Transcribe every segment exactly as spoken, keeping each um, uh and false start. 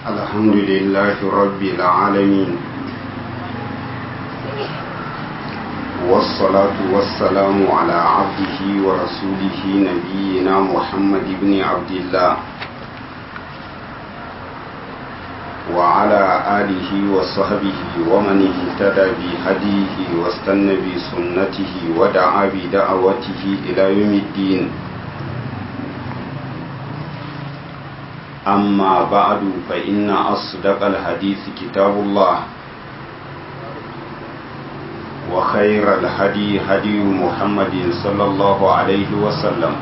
الحمد لله رب العالمين والصلاة والسلام على عبده ورسوله نبينا محمد بن عبد الله وعلى آله وصحبه ومن اهتدى بهديه واستنى بسنته ودعا بدعوته إلى يوم الدين. أما بعد فإن أصدق الحديث كتاب الله وخير الهدي هدي محمد صلى الله عليه وسلم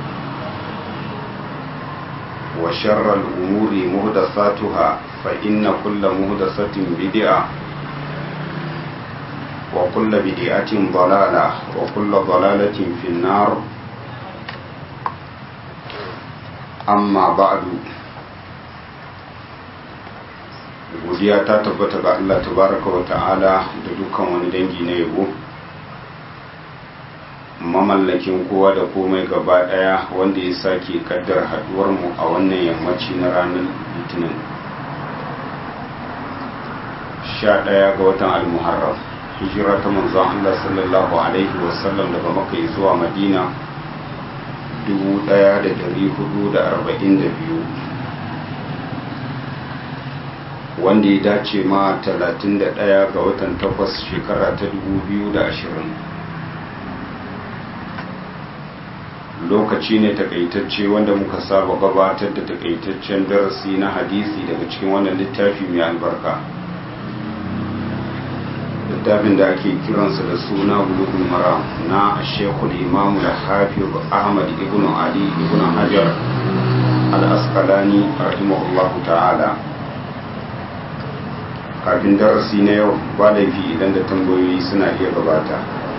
وشر الأمور محدثاتها فإن كل محدثة بدعة وكل بدعة ضلالة وكل ضلالة في النار. أما بعد godiya ta tabbata ga Allah tabaraka wa ta'ala da dukkan wani dangi na yabo, mamallakin kowa da komai gaba daya, wanda ya sake kaddar haduwar mu a wannan yammaci na ranar litinin sha ɗaya ga watan al-muharram, hijira ta manzon Allah sallallahu alaihi wasallam daga Makka zuwa Madina dubu ɗaya da ɗari hudu da arba'in da biyu, wanda ya dace ma talatin da ɗaya ga watan takwas shekara ta dubu biyu da ashirin. Lokaci ne takaitacce wanda muka saba gabatar da takaitaccen darasi na hadisi daga cikin wannan littafi mai albarka, littafin da ake kiransa da suna Bulughul Maram na Sheikhul Imam al-Hafiz Ahmad ibn Ali ibn Hajar al-Asqalani rahimahullahu ta'ala. Kafin darasi na yau ba laifi idan da tambayoyi suna iya gabata.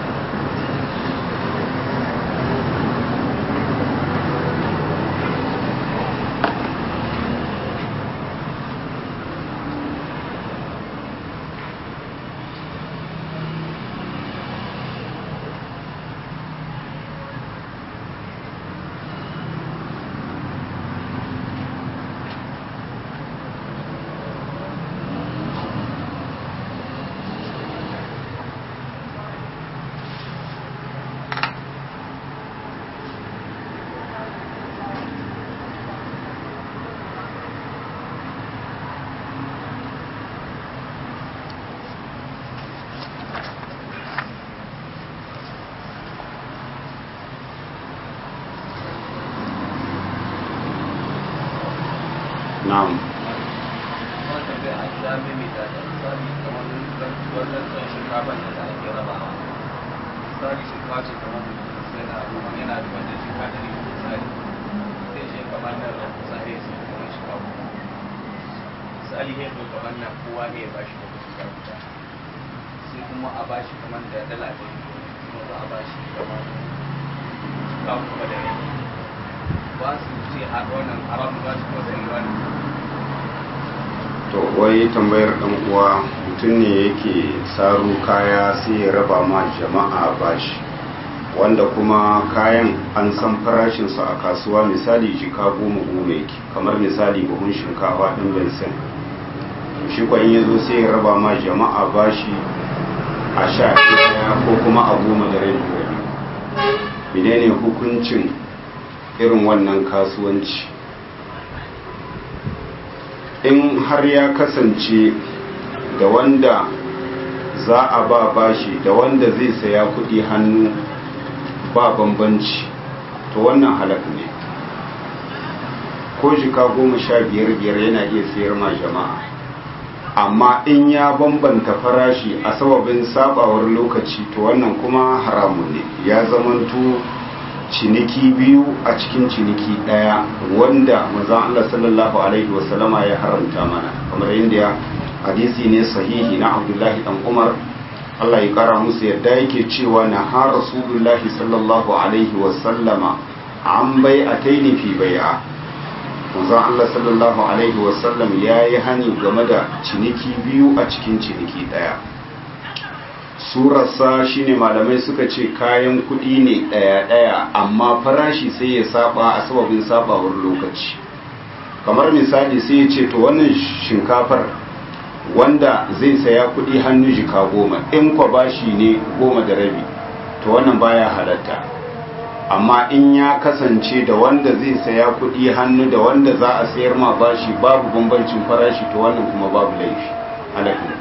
Na'am. Misali ne to kamar na kowa ne ya bashi da kusa guda, sai kuma a bashi kamar da dala ɗari, kuma za a bashi kamar kawo kuma da rai ba su ce a wannan haramun ba su kuma da riwani. To wai tambayar ɗan uwa, mutum ne yake saro kaya sai ya raba ma jama'a bashi, wanda kuma kayan an san farashinsu a kasuwa, misali jika goma goma yake, kamar misali buhun shinkafa ɗin bensin, shi kwan ya zo sai ya raba ma jama'a bashi a sha ɗaya ko kuma a goma da rai rabi. menene hukuncin irin wannan kasuwanci? In har ya kasance da wanda za a ba bashi da wanda zai saya kudi hannu ba bambanci, to wannan halak ne, ko jika goma sha biyar biyar yana iya sayar ma jama'a. Amma in ya bambanta farashi a sababin sabawar lokaci, to wannan kuma haramun ne, ya zamanto ciniki biyu a cikin ciniki daya, wanda manzon Allah sallallahu alaihi wasallama ya haramta mana, kamar yadda hadisi ne sahihi na Abdullahi dan Umar, Allah ya kara musu yadda, yake cewa na ha Rasulullahi sallallahu alaihi wasallama an bai'ataini fi bai'a. Manzon Allah sallallahu alaihi wasallam ya yi hani game da ciniki biyu a cikin ciniki daya. Surarsa shine malamai suka ce kayan kuɗi ne ɗaya-ɗaya, amma farashi sai ya saba a sababin sabawar lokaci. kamar misali sai ya ce to wannan shinkafar wanda zai saya kudi hannu jika goma in kwa bashi ne goma da rabi to wannan baya halatta. amma in ya kasance da wanda zai saya kudi hannu da wanda za a sayar ma bashi babu bambancin farashi to wannan kuma babu laifi halatta.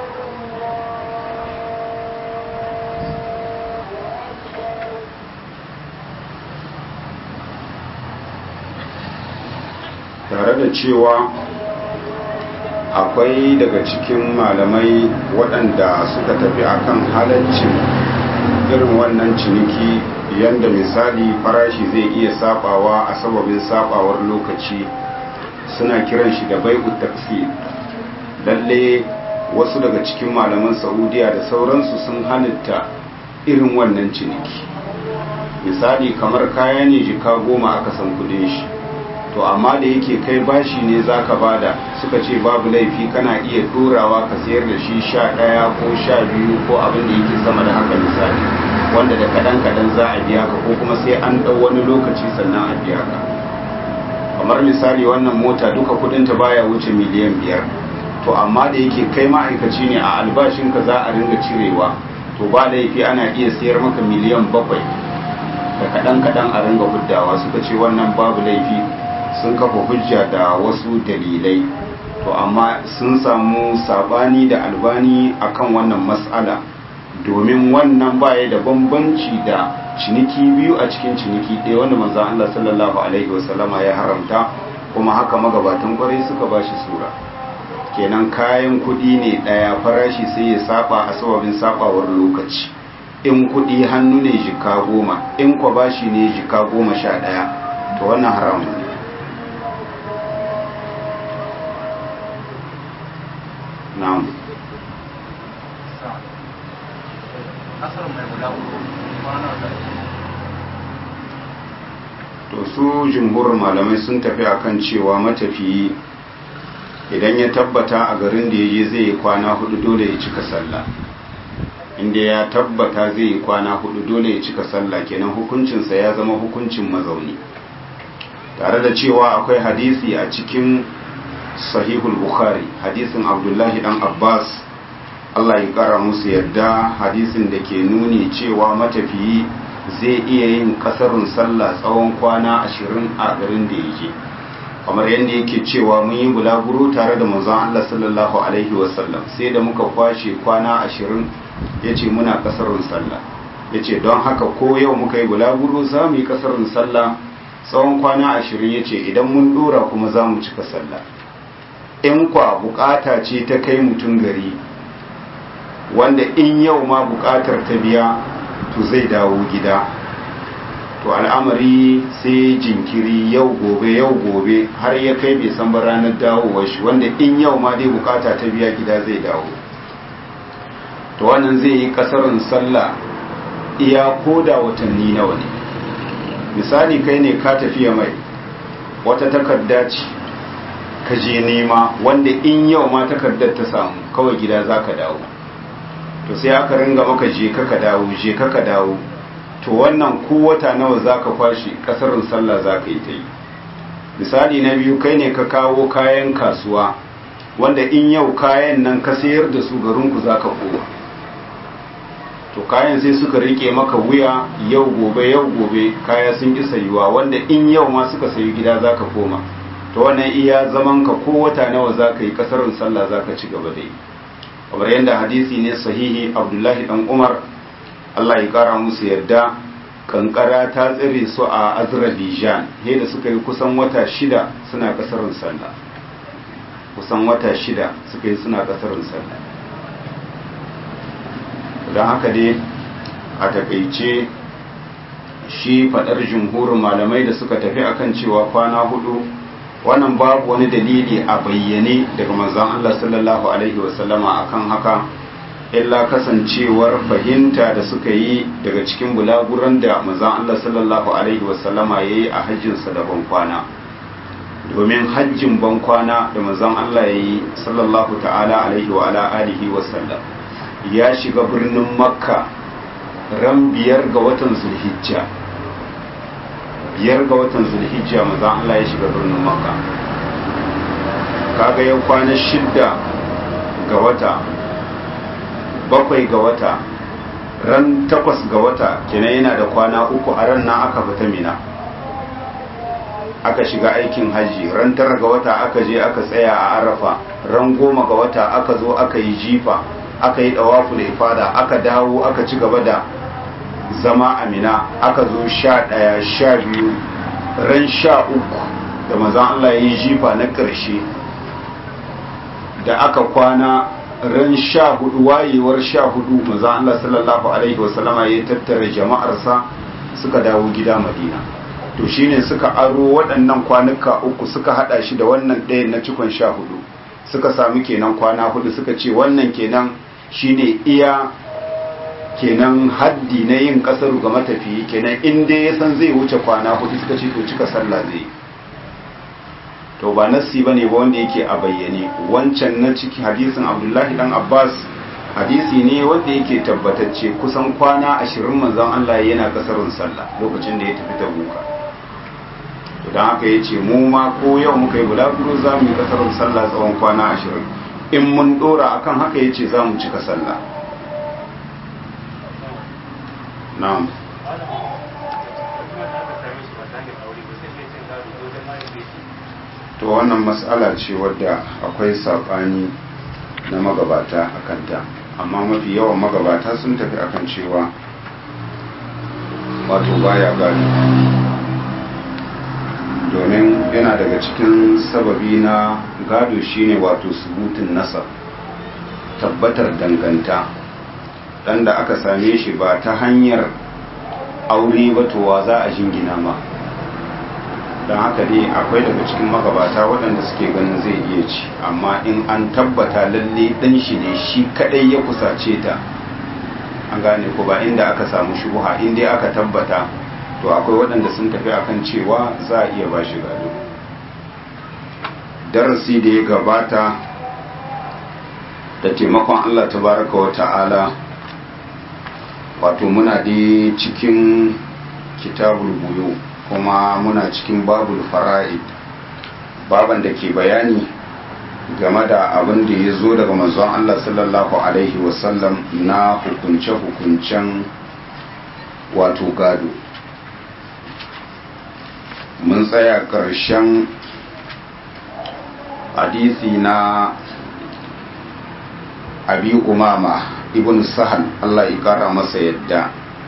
tare da cewa akwai daga cikin malamai waɗanda suka tafi akan halaccin irin wannan ciniki yadda misali farashi zai iya sabawa a sababin sabawar lokaci suna kiran shi da bai'u taksi. lalle wasu daga cikin malaman saudiya da sauransu sun halitta irin wannan ciniki. misali kamar kaya ne jika goma aka san kudin shi, to amma da yake kai bashi ne zaka bada, suka ce babu laifi kana iya dorawa ka sayar da shi sha ɗaya ko sha biyu ko abin da yake sama da haka misali, wanda da kadan kadan za a biya ka ko kuma sai an dau wani lokaci sannan a biya ka. kamar misali wannan mota duka kudin ta baya wuce miliyan biyar, to amma da yake kai ma'aikaci ne a albashin ka za a ringa cirewa, to ba laifi ana iya sayar maka miliyan bakwai da kadan kadan a ringa huddawa. suka ce wannan babu laifi, sun kafa hujja da wasu dalilai. to amma sun samu sabani da albani akan wannan mas'ala, domin wannan baya da bambanci da ciniki biyu a cikin ciniki ɗaya wanda manzon Allah sallallahu alaihi wasallama ya haramta, kuma haka magabatan kwarai suka bashi sura. kenan kayan kuɗi ne ɗaya, farashi sai ya saba a sababin sabawar lokaci. in kuɗi hannu ne jika goma, in kwa bashi ne jika goma sha ɗaya, to wannan haramun ne. na'am. to su jumhurin malamai sun tafi akan cewa matafiyi idan ya tabbata a garin da yaje zai yi kwana hudu dole ya cika sallah. inda ya tabbata zai yi kwana hudu dole ya cika sallah, kenan hukuncinsa ya zama hukuncin mazauni. tare da cewa akwai hadisi a cikin sahihul bukhari, hadisin abdullahi dan abbas Allah ya kara musu yadda, hadisin da ke nuni cewa matafiyi zai iya yin kasarun sallah tsawon kwana ashirin a garin da yake, kamar yadda yake cewa mun yi bulaguro tare da manzon Allah sallallahu alaihi wasallam sai da muka kwashe kwana ashirin, yace muna kasarun sallah. yace don haka ko yau muka yi bulaguro za mu yi kasarun sallah tsawon kwana ashirin, yace idan mun dora kuma za mu cika sallah. in kwa bukata ce ta kai mutum gari wanda in yau ma bukatar ta biya to zai dawo gida, to al'amari sai jinkiri yau gobe yau gobe har ya kai bai san ba ranar dawowar shi, wanda in yau ma dai bukata ta biya gida zai dawo, to wannan zai yi kasarun sallah iya koda watanni nawa ne. misali kai ne ka tafiya mai wata takarda ce ka je nema, wanda in yau ma takardar ta samu kawai gida za ka dawo, to sai aka ringa maka je ka dawo je ka dawo, to wannan ko wata nawa za ka kwashi kasarin sallah za ka yi ta yi. misali na biyu kai ne ka kawo kayan kasuwa wanda in yau kayan nan ka sayar da su garinku za ka kowa, to kayan sai suka rike maka wuya yau gobe yau gobe kaya sun ki sayuwa, wanda in yau ma suka sayi gida za ka koma, to wannan iya zaman ka ko wata nawa za ka yi kasarin sallah za ka ci gaba da yi. kamar yadda hadisi ne sahihi abdullahi dan umar Allah ya kara musu yarda, kankara ta tsire su a Azerbaijan he da suka yi kusan wata shida suna kasarin sallah, kusan wata shida suka yi suna kasarin sallah. don haka dai a takaice shi fadar jumhurin malamai da suka tafi akan cewa kwana hudu, wannan babu wani dalili a bayyane daga manzon Allah sallallahu alaihi wasallama akan haka, illa kasancewar fahimta da suka yi daga cikin bulaguran da manzon Allah sallallahu alaihi wasallama yayi a hajjinsa da bankwana. domin hajjin bankwana da manzon Allah yayi sallallahu ta'ala alaihi wa ala alihi wasallam ya shiga birnin Makka ran biyar ga watan Zulhijja biyar ga watan Zulhijja manzon Allah ya shiga birnin Makka, kaga ya kwana shidda ga wata, bakwai ga wata, ran takwas ga wata kenan yana da kwana uku. A ran nan aka fita mina aka shiga aikin hajji. Ran tara ga wata aka je aka tsaya a arafa. Ran goma ga wata aka zo aka yi jifa, aka yi dawafu da ifada, aka dawo aka ci gaba da zama a mina. Aka zo sha ɗaya sha biyu ran sha uku da manzon Allah ya yi jifa na ƙarshe, da aka kwana ran sha hudu wayewar sha hudu manzon Allah sallallahu alaihi wasallama ya tattara jama'arsa suka dawo gida Madina. To shine suka aro waɗannan kwanuka uku suka hada shi da wannan ɗayan na cikon sha hudu, suka sami kenan kwana hudu. Suka ce wannan kenan shine iya kenan haddi na yin kasaru ga matafiyi, kenan in dai ya san zai wuce kwana hudu suka ce to cika sallah zai. To ba nassi bane ba wanda yake a bayyane. Wancan na ciki hadisin Abdullahi dan Abbas hadisi ne wanda yake tabbatacce, kusan kwana ashirin manzon Allah yana kasarun sallah lokacin da ya tafi Tabuka. To dan haka yace mu ma ko yau muka yi bulaguro za mu yi kasarun sallah tsawon kwana ashirin. In mun dora akan haka yace za mu cika sallah. Na'am. To wannan mas'ala ce wadda akwai saɓani na magabata a kanta, amma mafi yawan magabata sun tafi akan cewa wato baya gado, domin yana daga cikin sababi na gado shine wato subutun nasab, tabbatar danganta. Dan da aka same shi ba ta hanyar aure ba to wa za a jingina ma. Don haka dai akwai daga cikin magabata waɗanda suke ganin zai iya ci, amma in an tabbata lalle ɗan shi ne shi kaɗai ya kusace ta, an gane ko ba inda aka samu shubuha, in dai aka tabbata to akwai waɗanda sun tafi akan cewa za a iya ba shi gado. Darasi da ya gabata da taimakon Allah tabaraka wa ta'ala, wato muna dai cikin kitabul buyu, kuma muna cikin babul fara'id, baban da ke bayani game da abin da ya zo daga manzon Allah sallallahu alaihi wasallam na hukunce-hukuncen wato gado. Mun tsaya ƙarshen hadisi na abi umama ibn sahal, Allah ya kara masa yadda,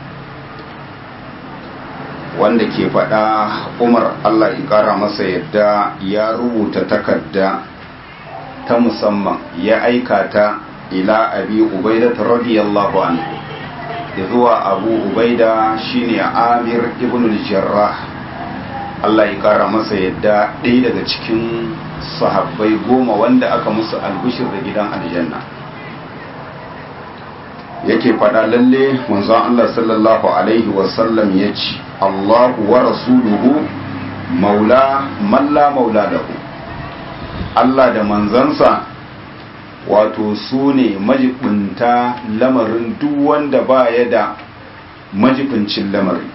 wanda ke faɗa Umar Allah ya kara masa yadda ya rubuta takarda ta musamman ya aika ta ila abi ubaida radiyallahu anhu, ya zuwa abu ubaida shine Amir ibn al-Jarrah, Allah ya kara masa yadda, ɗaya daga cikin sahabbai goma wanda aka musu albishir da gidan aljanna. Yake faɗa lalle manzon Allah sallallahu alaihi wasallam ya ce Allahu wa rasuluhu maula man la maula lahu. Allah da manzansa wato su ne majibinta lamarin duk wanda ba ya da majibincin lamari.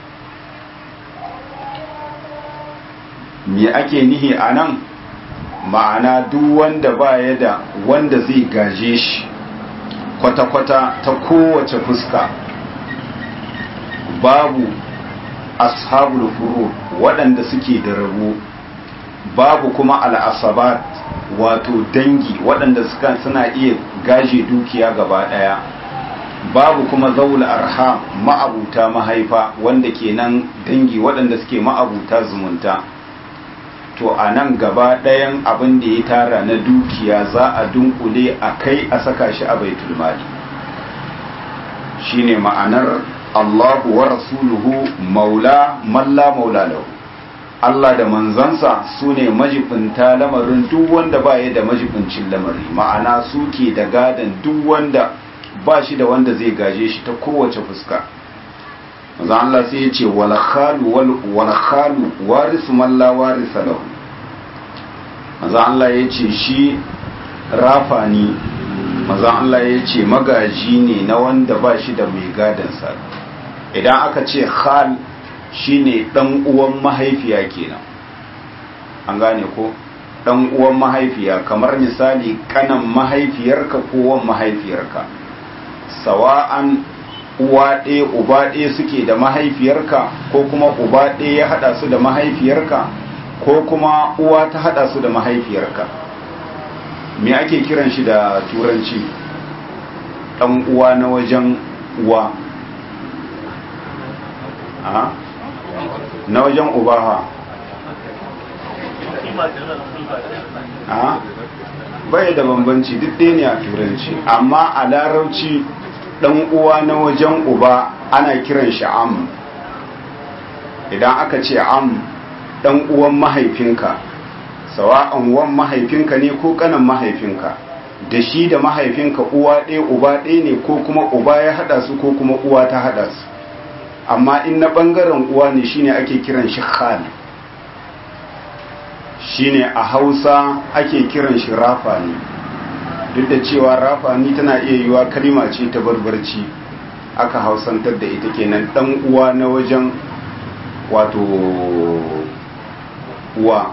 Me ake nihi a nan? Ma'ana duk wanda ba ya da wanda zai gaje shi kwata-kwata ta kowace fuska, babu ashabul furu waɗanda suke da rabo, babu kuma al'asabat wato dangi waɗanda suka suna iya gaje dukiya gaba ɗaya, babu kuma zaul arham ma'abuta mahaifa wanda kenan dangi waɗanda suke ma'abuta zumunta. To a nan gaba ɗayan abin da ya tara na dukiya za a dunkule a kai a saka shi a baitul mali. Shine ma'anar Allahu wa rasuluhu maula man la maula lahu. Allah da manzansa su ne majibinta lamarin duk wanda ba ya da majibincin lamari, ma'ana su ke da gadan duk wanda ba shi da wanda zai gaje shi ta kowace fuska. Maza Allah sai ya ce wal khalu wal khalu warisu man la warisa lahu. Maza Allah ya ce shi rafani, maza Allah ya ce magaji ne na wanda ba shi da mai gadansa. Idan aka ce khal shine dan uwan mahaifiya kenan, an gane ko ɗan uwan mahaifiya kamar misali kanan mahaifiyarka ko wan mahaifiyarka, sawa'an uwa ɗaya uba ɗaya suke da mahaifiyarka ko kuma uba ɗaya ya haɗa su da mahaifiyarka ko kuma uwa ta haɗa su da mahaifiyarka. Me ake kiran shi da turanci? ɗan uwa na wajen uwa, a na wajen uba ha a bai da bambanci, duk ɗaya ne a turanci, amma a larabci ɗan uwa na wajen uba ana kiran shi am. Idan aka ce am, ɗan uwan mahaifinka, sawa'an wan mahaifinka ne ko kanan mahaifinka, da shi da mahaifinka uwa ɗaya uba ɗaya ne ko kuma uba ya haɗa su ko kuma uwa ta haɗa su. Amma in na ɓangaren uwa ne shine ake kiran shi khal, shine a Hausa ake kiran shi rafani. Duk da cewa rafani tana iya yiwa kalima ce ta barbarci, aka hausantar da ita kenan ɗan uwa na wajen wato uwa.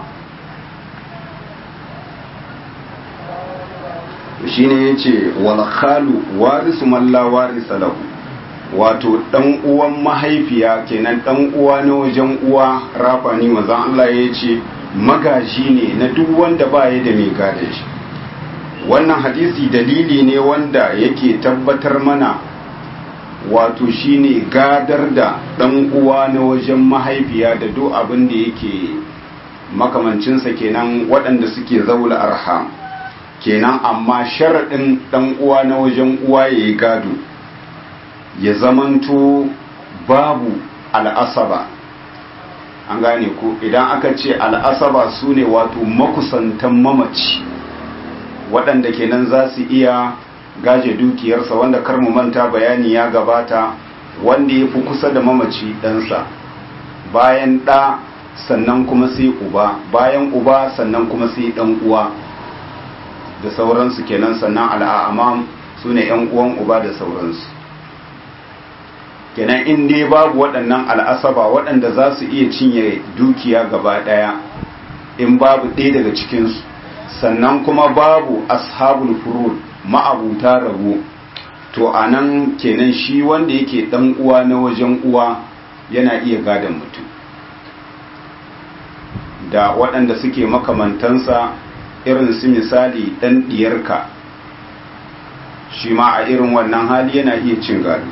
Shine yace wal khalu warisu man la warisa lahu, wato dan uwan mahaifiya kenan dan uwa na wajen uwa rafani, manzon Allah yace magaji ne na duk wanda baya da mai gadon shi. Wannan hadisi dalili ne wanda yake tabbatar mana wato shine gadar da dan uwa na wajen mahaifiya da duk abin da yake makamancinsa kenan waɗanda suke zaula arham kenan, amma sharaɗin ɗan uwa na wajen uwa ya yi gado ya zamanto babu al'asaba. An gane ku, idan aka ce al'asaba su ne wato makusantan mamaci waɗanda kenan za su iya gaje dukiyarsa, wanda kar mu manta bayani ya gabata, wanda ya fi kusa da mamaci ɗansa, bayan ɗa sannan kuma sai uba, bayan uba sannan kuma sai ɗan uwa da sauransu kenan, sannan al'amam su ne ‘yan uwan uba da sauransu. Kenan in dai babu waɗannan al'asaba waɗanda za su iya cinye dukiya gaba ɗaya, in babu ɗaya daga cikinsu, sannan kuma babu ashabul furud ma'abuta rabo, to a nan kenan shi wanda yake ɗan uwa na wajen uwa yana iya gadon mutum da waɗanda suke makamantansa, irin su misali ɗan ɗiyarka, shi ma a irin wannan hali yana iya cin gado.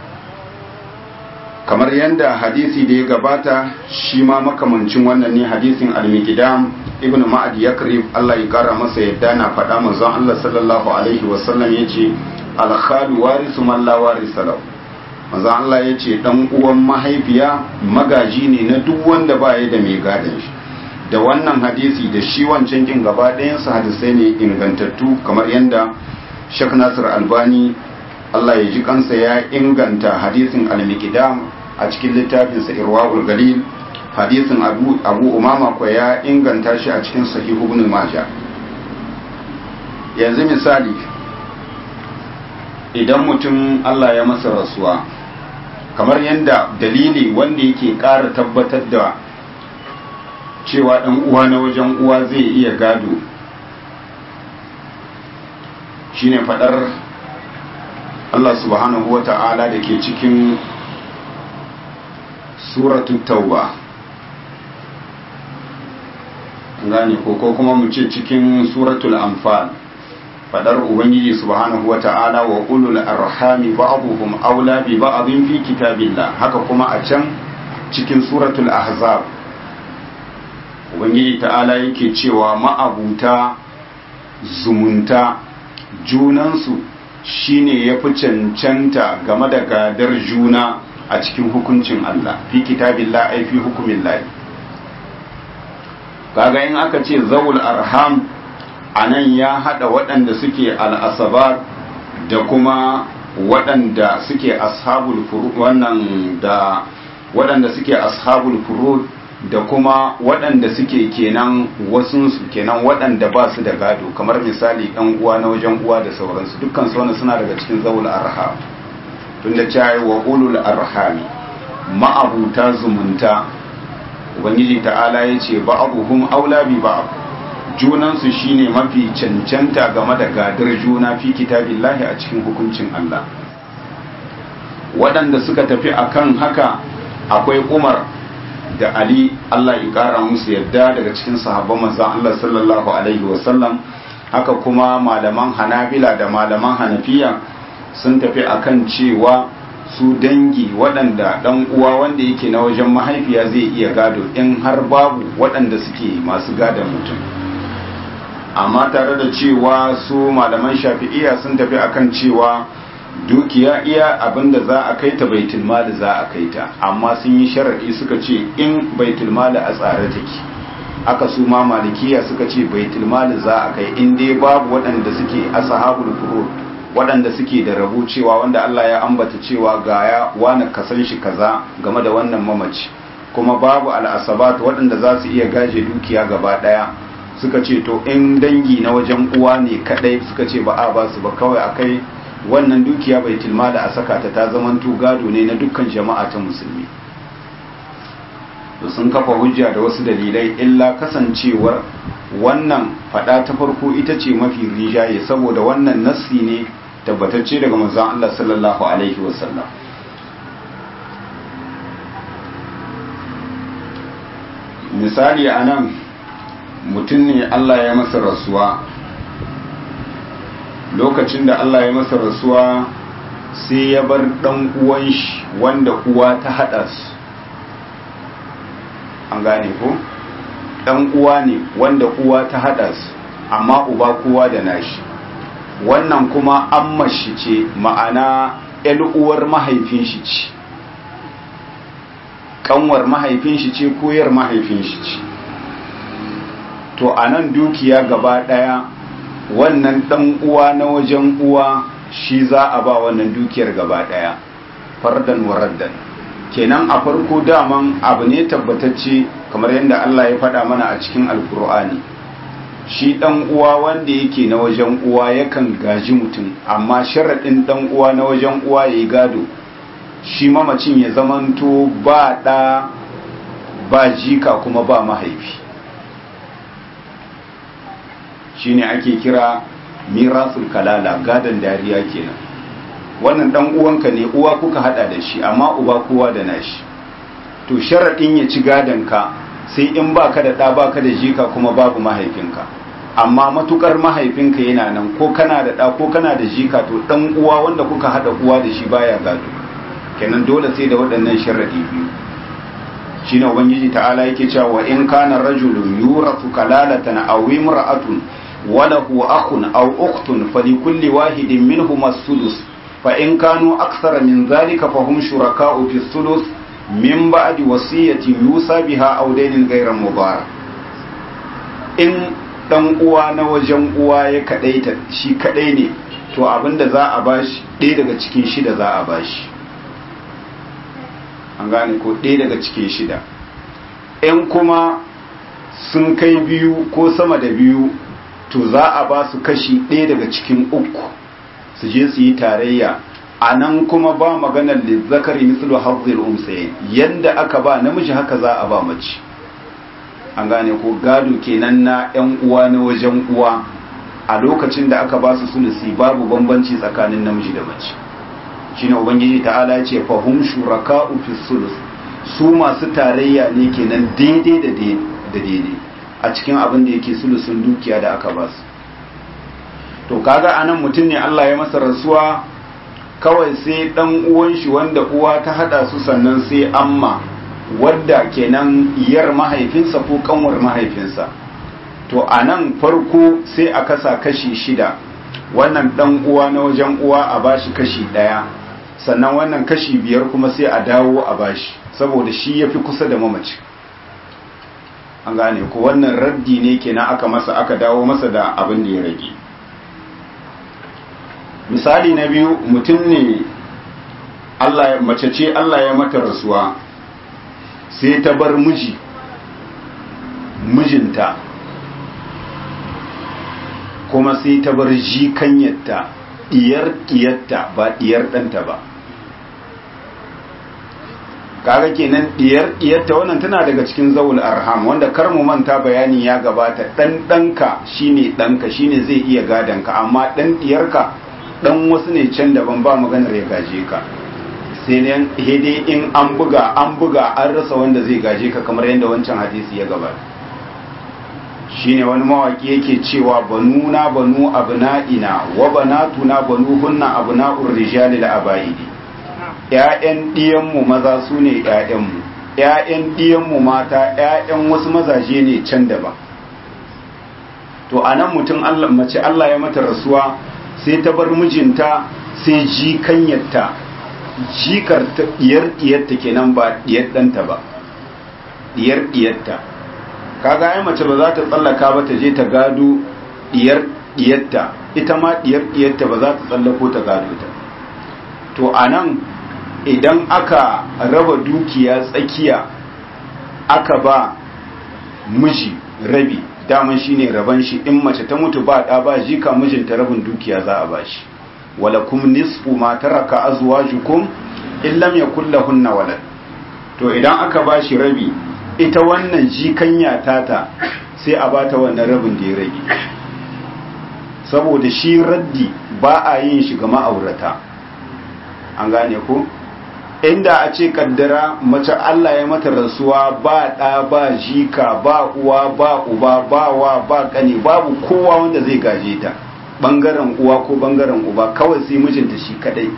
Kamar yadda hadisi da ya gabata shi ma makamancin wannan ne, hadisin al-Miqdam ibn Ma'ad Yakrib, Allah ya kara masa yadda, na faɗa manzon Allah sallallahu alaihi wasallam yace al-khalu warisu man la warisa lahu. Manzon Allah yace dan uwan mahaifiya magaji ne na duk wanda ba ya da mai gadon shi. Da wannan hadisi da shi wancan kin gaba ɗayan su hadisai ne ingantattu, kamar yadda Sheikh Nasir Albani Allah ya ji kansa ya inganta hadisin al-Miqdam a cikin littafinsa Irwaul Galil. Hadisin Abu, Abu Umama ko ya inganta shi a cikin Sahih Ibn Majah. Yanzu misali, idan mutum Allah ya masa rasuwa, kamar yadda dalili wanda yake ƙara tabbatar da cewa ɗan uwa na wajen uwa zai iya gado shine faɗar Allah subhanahu wa ta'ala da ke cikin suratul tauba, gane ko ko kuma mu ce cikin suratul anfal, fadar ubangiji subhanahu wa ta'ala wa ulul arhami ba'dhum aula bi ba'dhin fi kitabillah. Haka kuma a can cikin suratul ahzab ubangiji ta'ala yake cewa ma'abuta zumunta junansu shine ya fi cancanta game da gadar juna a cikin hukuncin Allah, fi kitabillah ai fi hukumillah. Kaga in aka ce zawul arham anan ya hada waɗanda suke al'asabar da kuma waɗanda suke ashabul furud, wannan da waɗanda suke ashabul furud da kuma waɗanda suke kenan wasunsu kenan waɗanda ba su da gado, kamar misali ɗan uwa na wajen uwa da sauransu, dukkan su wannan suna daga cikin zawul arham. Tunda cewa wa ulul arhami ma'abuta zumunta, ubangiji ta'ala ya ce ba'abuhum aula bi ba'ab, junansu shine mafi cancanta game da gadar juna fi kitabillahi a cikin hukuncin Allah. Waɗanda suka tafi akan haka akwai Umar da Ali, Allah ya ƙara musu yadda daga cikin sahabban manzon Allah sallallahu alaihi wasallam. Haka kuma malaman Hanabila da malaman Hanafiya sun tafi akan cewa su dangi waɗanda ɗan uwa wanda yake na wajen mahaifiya zai iya gado in har babu waɗanda suke masu gadon mutum. Amma tare da cewa su malaman Shafi'iyya sun tafi akan cewa dukiya iya abinda za a kai ta baitul mali za a kai ta, amma sun yi sharadi suka ce in baitul mali a tsare take. Aka su ma malikiya suka ce baitul mali za a kai in dai babu waɗanda suke ashabul furud, waɗanda suke da rabo cewa wanda Allah ya ambata cewa ga ya wani kasan shi kaza game da wannan mamaci, kuma babu al'asabat waɗanda za su iya gaje dukiya gaba ɗaya. Suka ce to in dangi na wajen uwa ne kadai suka ce ba a ba su ba, kawai akai wannan dukiya baitul mali a saka ta ta zamanto gado ne na dukkan jama'a ta musulmi. To sun kafa hujja da wasu dalilai illa kasancewar wannan fada ta farko ita ce mafi rijaye saboda wannan nassi ne tabbatacce daga manzon Allah sallallahu alaihi wasallam. Misali anan mutum ne Allah ya masa rasuwa, lokacin da Allah ya masa rasuwa sai ya bar dan uwan shi wanda uwa ta hada su, an gane ko dan uwa ne wanda uwa ta hada su amma uba kowa da nashi. Wannan kuma amma shi ce, ma'ana ƴar uwar mahaifin shi ce, kanwar mahaifin shi ce, koyar mahaifin shi ce. To anan dukiya gaba daya wannan dan uwa na wajen uwa shi za a ba wannan dukiyar gaba daya fardan waraddan. Kenan a farko daman abu ne tabbatacce kamar yadda Allah ya faɗa mana a cikin alkur'ani, shi dan uwa wanda yake na wajen uwa yakan gaji mutum, amma sharaɗin dan uwa na wajen uwa yayi gado shi mamacin ya zamanto ba ɗa ba jika kuma ba mahaifi, shine ake kira mirasul kalala, gadon dariya kenan. Wannan dan uwanka ne, uwa kuka hada da shi amma uba kowa da nashi. To sharadin ya ci gadon ka sai in baka da da baka da jika kuma babu mahaifinka, amma matukar mahaifinka yana nan ko kana da da ko kana da jika to dan uwa wanda kuka hada uwa da shi baya gado. Kenan dole sai da waɗannan sharadi biyu. Shine ubangiji ta'ala yake cewa wa in kana rajulun yurathu kalalatan aw imra'atun وله أخ أو أخت فلكل واحد منهما السدس فإن كانوا أكثر من ذلك فهم شركاء في الثلث من بعد وصية يوصى بها أو دين غير مضار. إن dan uwa na wajen uwa ya kadaita shi kadai ne, to abinda za a bashi ɗaya daga cikin shida za a bashi, an gane ko ɗaya daga cikin shida. In kuma sun kai biyu ko sama da biyu to za a ba su kashi ɗaya daga cikin uku su je su yi tarayya. A nan kuma ba maganar lizzakari mislu hazzil umsayin, yadda aka ba namiji haka za a ba mace, an gane ko gado kenan na yan uwa na wajen uwa. A lokacin da aka ba su sulusi babu bambanci tsakanin namiji da mace. Shine ubangiji ta'ala ya ce fahum shuraka'u fi sulus, su masu tarayya ne kenan daidai da daidai a cikin abin da yake sulusun dukiya da aka basu. To kaga anan mutum ne Allah ya masa rasuwa, kawai sai dan uwan shi wanda uwa ta hada su, sannan sai amma wadda kenan iyar mahaifinsa ko kanwar mahaifinsa. To anan farko sai a kasa kashi shida, wannan dan uwa na wajen uwa a bashi kashi daya, sannan wannan kashi biyar kuma sai a dawo a bashi saboda shi yafi kusa da mamaci. An gane ko wannan raddi ne kenan aka masa, aka dawo masa da abin da ya rage. Misali na biyu, mutum ne Allah mace ce Allah ya mata rasuwa sai ta bar miji mijinta kuma sai ta bar jikanyarta, diyar diyarta ba diyar ɗanta ba. kaga kenan diyar diyarta wannan tana daga cikin zawul arham wanda kar mu manta bayani ya gabata dan danka shine danka shine zai iya gadanka amma dan diyarka dan wasu ne can daban ba maganar ya gaje ka sai ne hede in an buga an buga an rasa wanda zai gaje ka kamar yadda wancan hadisi ya gabata shine wani mawaki yake cewa banuna banu abna'ina wa banatuna banuhunna abna'ur rijali la abaidi ƴaƴan diyanmu maza su ne ƴaƴanmu ƴaƴan diyanmu mata ƴaƴan wasu mazaje ne can daban to anan mutum Allah mace Allah ya mata rasuwa sai ta bar mijinta sai jikanyarta jikar ta diyar diyarta kenan ba diyar danta ba diyar diyarta kaga ai mace ba za ta tsallaka ba ta je ta gado diyar diyarta ita ma diyar diyarta ba za ta tsallako ta gado ta to anan idan aka raba dukiya tsakiya aka ba miji rabi daman shine raban shi in mace ta mutu ba da ba jika mijinta rabin dukiya za a bashi walakum nisfu ma taraka azwajukum in lam yakul lahunna walad to idan aka bashi rabi ita wannan jikanya tata sai a bata wannan rabin da ya rage saboda shi raddi ba a yin shi ga ma'aurata an gane ko inda a ce kaddara mace Allah ya mata rasuwa ba ɗa ba jika ba uwa ba uba ba wa ba kane babu kowa wanda zai gaje ta bangaren uwa ko bangaren uba kawai sai mijinta shi kadai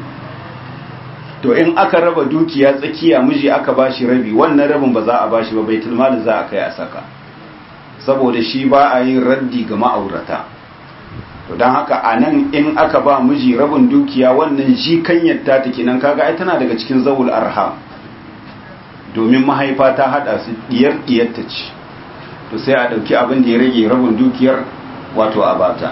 to in aka raba dukiya tsakiya miji aka bashi rabi wannan rabin ba za a bashi ba baitul mal za a kai a saka saboda shi ba a yin raddi ga ma'aurata to don haka a nan in aka ba miji rabin dukiya wannan jikanyar ta take nan kaga ai tana daga cikin zawul arham domin mahaifa ta hada su diyar diyarta ce to sai a dauki abin da ya rage rabin dukiyar wato a bata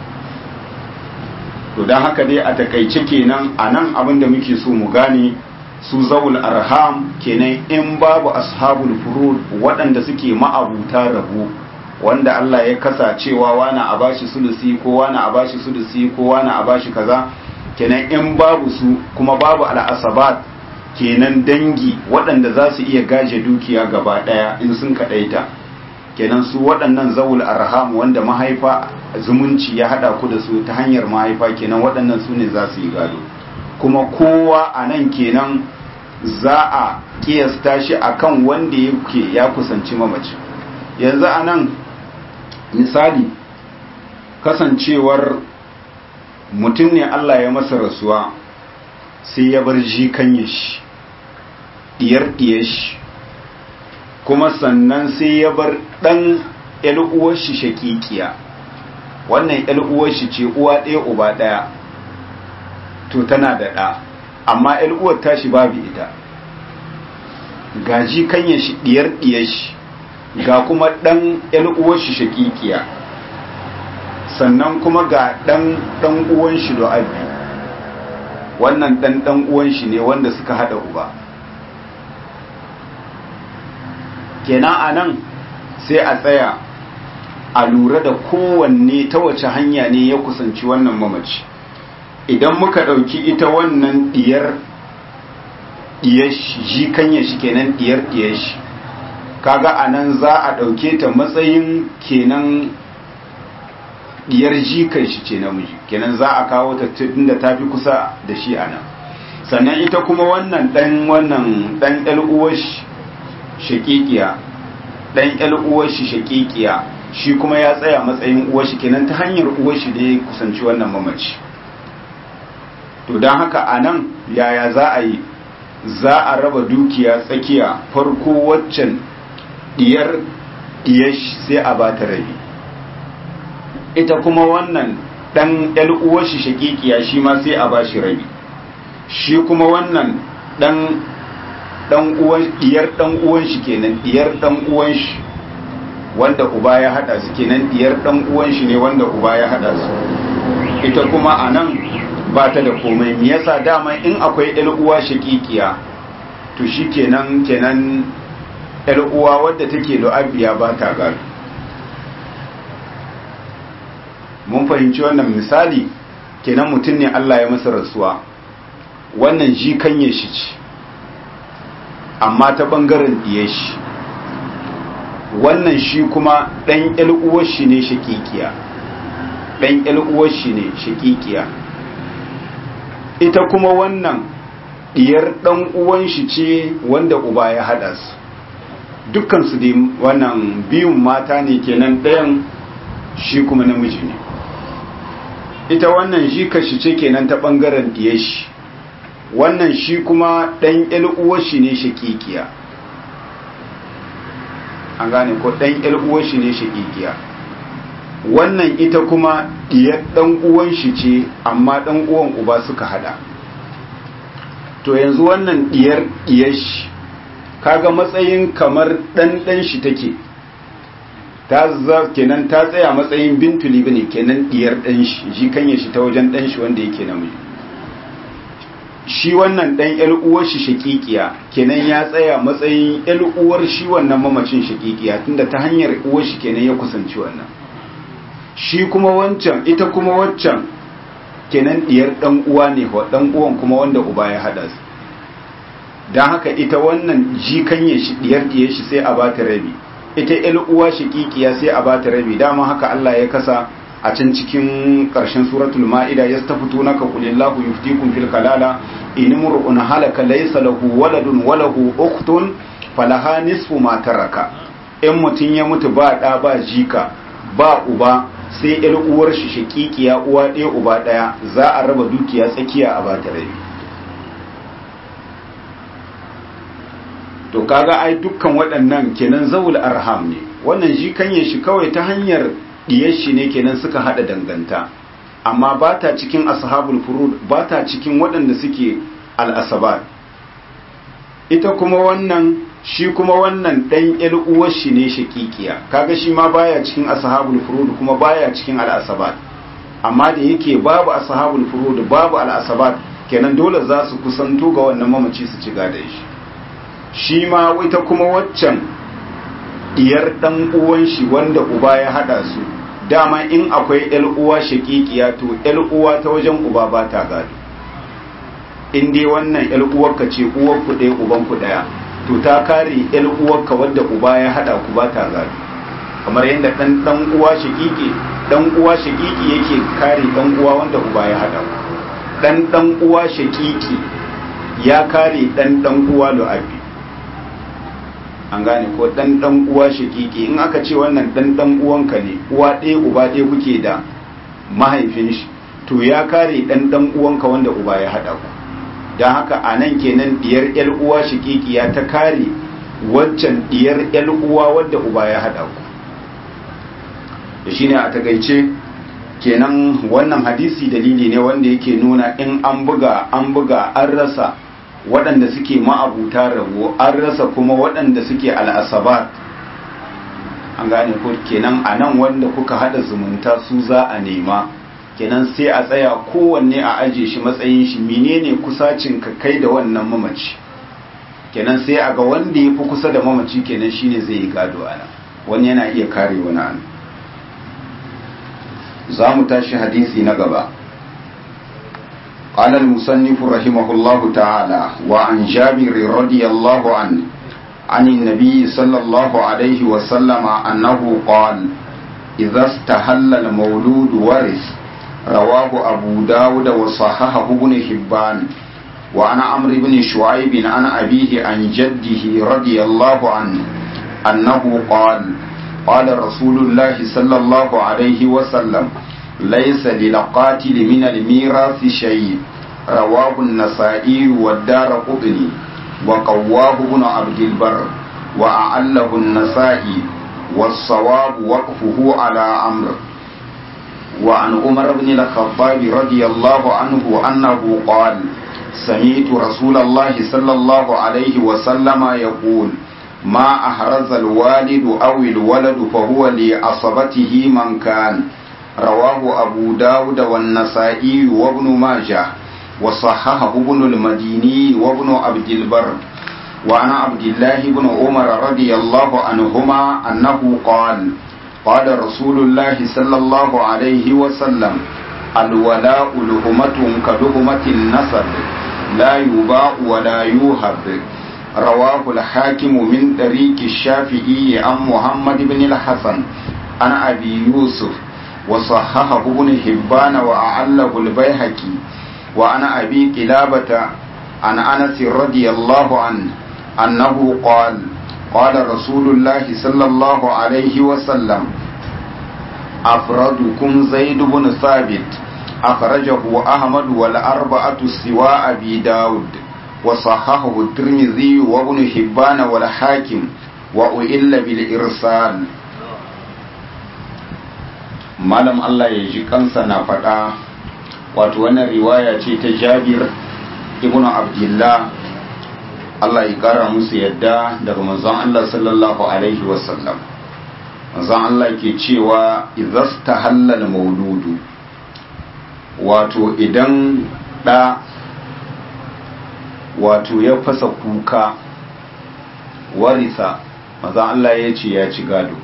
to don haka dai a takaice kenan a nan abin da muke so mu gane su zawul arham kenan in babu ashabul furud waɗanda suke ma'abuta rabu wanda Allah ya kasa cewa wani a bashi sulusi ko wani a bashi sulusi ko wani a bashi kaza kenan in babu su kuma babu al'asabat kenan dangi waɗanda za su iya gaje dukiya gaba ɗaya in sun kaɗaita kenan su waɗannan zawul arham wanda mahaifa zumunci ya haɗa ku da su ta hanyar mahaifa kenan waɗannan su ne za su yi gado kuma kowa a nan kenan za a kiyasta shi akan wanda yake ya kusanci mamaci yanzu a nan misali kasancewar mutum ne Allah ya masa rasuwa sai ya bar jikanye shi diyar diyar shi kuma sannan sai ya bar dan uwar shi shakikiya wannan uwar shi ce uwa ɗaya uba ɗaya to tana da ɗa amma uwar tashi babu ita ga jikanye shi diyar diyar shi ga kuma ɗan uwar shi shakikiya sannan kuma ga ɗan ɗan uwan shi da abi wannan ɗan ɗan uwan shi ne wanda suka haɗa uba kenan a nan sai a tsaya a lura da kowanne ta wace hanya ne ya kusanci wannan mamaci idan muka ɗauki ita wannan ɗiyar ɗiyar shi jikanya shi kenan ɗiyar ɗiyar shi kaga anan za a ɗauke ta matsayin kenan diyar jikan shi ce namiji kenan za a kawo ta tunda ta fi kusa da shi anan sannan ita kuma wannan ɗan wannan ɗan ɗan uwar shi shakikiya ɗan ɗan uwar shi shakikiya shi kuma ya tsaya matsayin uwar shi kenan ta hanyar uwar shi da ya kusanci wannan mamaci to don haka anan yaya za a yi za a raba dukiya tsakiya farko waccan diyar diyar sai a ba ta rabi ita kuma wannan dan ɗan uwar shi shakikiya shi ma sai a ba shi rabi shi kuma wannan dan dan uwan diyar dan uwan shi kenan diyar dan uwan shi wanda uba ya hada su kenan diyar dan uwan shi ne wanda uba ya hada su ita kuma anan ba ta da komai me yasa dama in akwai ɗan uwa shakikiya to shi kenan kenan ɗan uwa wadda take lu'abiya ba ta gado mun fahimci wannan misali kenan mutum ne Allah ya masa rasuwa wannan jikanye shi ce amma ta ɓangaren ɗiyar shi, wannan shi kuma ɗan ƴar uwar shi ne shakikiya, ɗan ƴar uwar shi ne shakikiya. Ita kuma wannan ɗiyar ɗan uwan shi ce wanda uba ya haɗa su, dukkan su dai wannan biyun mata ne kenan, ɗayan shi kuma namiji ne. Ita wannan jika shi ce kenan ta ɓangaren ɗiyar shi, wannan shi kuma ɗan ƴar uwar shi ne shakikiya. An gane ko ɗan ƴar uwar shi ne shakikiya. Wannan ita kuma diyar dan uwan shi ce, amma dan uwan uba suka hada. To yanzu wannan diyar diyar shi kaga matsayin kamar dan dan shi take, ta za kenan ta tsaya matsayin bintu libni kenan diyar dan shi, shi kanye shi ta wajen dan shi wanda yake namiji. Shi wannan dan ƴar uwar shi shakikiya kenan ya tsaya matsayin ƴar uwar shi wannan mamacin shakikiya, tunda ta hanyar uwar shi kenan ya kusanci wannan. Shi kuma wancan, ita kuma waccan kenan diyar dan uwa ne, wa dan uwan kuma wanda uba ya hada su. Dan haka ita wannan jikanye shi diyar diyar shi sai a bata rabi, ita ƴar uwa shakikiya sai a bata rabi. Dama haka Allah ya kasa a can cikin ƙarshen suratul Ma'ida, yastafutunaka qulillahu yuftikum fil kalala in imru'un halaka laysa lahu waladun wa lahu ukhtun falaha nisfu ma taraka. In mutun ya mutu ba da ba jika ba uba, sai ƴar uwar shi shakikiya uwa ɗaya uba ɗaya, za a raba dukiya tsakiya a bata rabi. To kaga ai dukkan waɗannan kenan zawul arham ne, wannan shi kanye shi kawai ta hanyar diyar shi ne kenan suka hada danganta, amma ba ta cikin ashabul furud, ba ta cikin waɗanda suke al'asabat. Ita kuma wannan shi kuma wannan ɗan ƴar uwar shi ne shakikiya, kaga shi ma baya cikin ashabul furud kuma baya cikin al'asabat, amma da yake babu ashabul furud babu al'asabat, kenan dole za su kusanto ga wannan mamaci su ci gadon shi. Shi ma ita kuma waccan diyar ɗan uwan shi wanda uba ya hada su, dama in akwai ƴar uwa shakikiya to ƴar uwa ta wajen uba ba ta gado. In dai wannan ƴar uwarka ce, uwar ku ɗaya uban ku ɗaya, to ta kare ƴar uwarka wadda uba ya hada ku ba ta gado. Kamar yadda dan dan uwa shakiki dan uwa shakiki yake kare dan uwa wanda uba ya hada ku, dan dan uwa shakiki ya kare dan dan uwa lu'abi. An gane ko dan dan uwa shakiki, in aka ce wannan dan dan uwanka ne, uwa ɗaya uba ɗaya kuke da mahaifin shi, to ya kare dan dan uwanka wanda uba ya hada ku. Dan haka anan kenan diyar ƴar uwa shakiki ya ta kare waccan diyar ƴar uwa wanda uba ya hada ku. Da shine a takaice kenan wannan hadisi dalili ne wanda yake nuna in an buga an buga an rasa waɗanda suke ma'abuta rabo, an rasa kuma waɗanda suke al'asabat. An gane ko kenan a nan wanda kuka haɗa zumunta su za a nema, kenan sai a tsaya kowanne a aje shi matsayin shi, menene kusacin ka kai da wannan mamaci, kenan sai a ga wanda ya fi kusa da mamaci kenan shine zai yi gado ana, wani yana iya kare wani ana. za mu tashi hadisi na gaba. قال المصنف رحمه الله تعالى وعن جابر رضي الله عنه عن النبي صلى الله عليه وسلم أنه قال إذا استهل المولود ورث. رواه أبو داود وصححه ابن حبان. وعن عمرو بن شعيب عن أبيه عن جده رضي الله عنه أنه قال قال رسول الله صلى الله عليه وسلم ليس للقاتل من الميراث شيء. رواه النسائي والدار قطني وقواه ابن عبد البر وأعله النسائي والصواب وقفه على عمرو. وعن عمر بن الخطاب رضي الله عنه أنه قال سمعت رسول الله صلى الله عليه وسلم يقول ما أحرز الوالد أو الولد فهو لعصبته من كان. رواه أبو داود والنسائي وابن ماجه وصححه ابن المديني وابن عبد البر. وعن عبد الله بن عمر رضي الله عنهما أنه قال قال رسول الله صلى الله عليه وسلم الولاء لهمة كلهمة النسب لا يباع ولا يوهب. رواه الحاكم من طريق الشافعي عن محمد بن الحسن عن أبي يوسف وصححه ابن حبان وأعله البيهقي وعن أبي قلابة عن أنس رضي الله عنه أنه قال قال رسول الله صلى الله عليه وسلم أفردكم زيد بن ثابت أخرجه أحمد والأربعة سوى أبي داود وصححه الترمذي وابن حبان والحاكم وأئل بالإرسال. malam Allah ya ji kansa na faɗa wato wannan riwaya ce ta Jabir ibn Abdullah Allah ya kara musu yadda daga manzon Allah sallallahu alaihi wasallam. Manzon Allah ke cewa idhastahalla al-mawludu, wato idan da wato ya fasa kuka warisa, manzon Allah ya ce ya ci gado.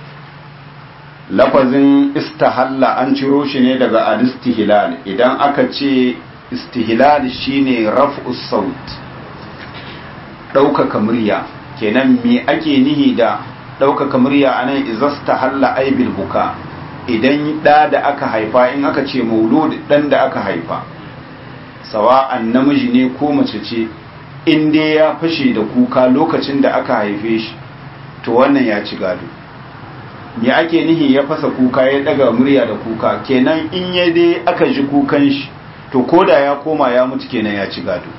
Lafazin istahalla an ciro shi ne daga al-istihlal. Idan aka ce istihlal shine raf'us saut, ɗaukaka murya. Kenan me ake nihi da ɗaukaka murya anan izastahalla aibil buka, idan ɗa da aka haifa, in aka ce maulud ɗan da aka haifa, sawa'an namiji ne ko mace ce, in dai ya fashe da kuka lokacin da aka haife shi, to wannan ya ci gado. Me ake nihi ya fasa kuka, ya daga murya da kuka, kenan in ya dai aka ji kukan shi, to koda ya koma ya mutu kenan ya ci gado.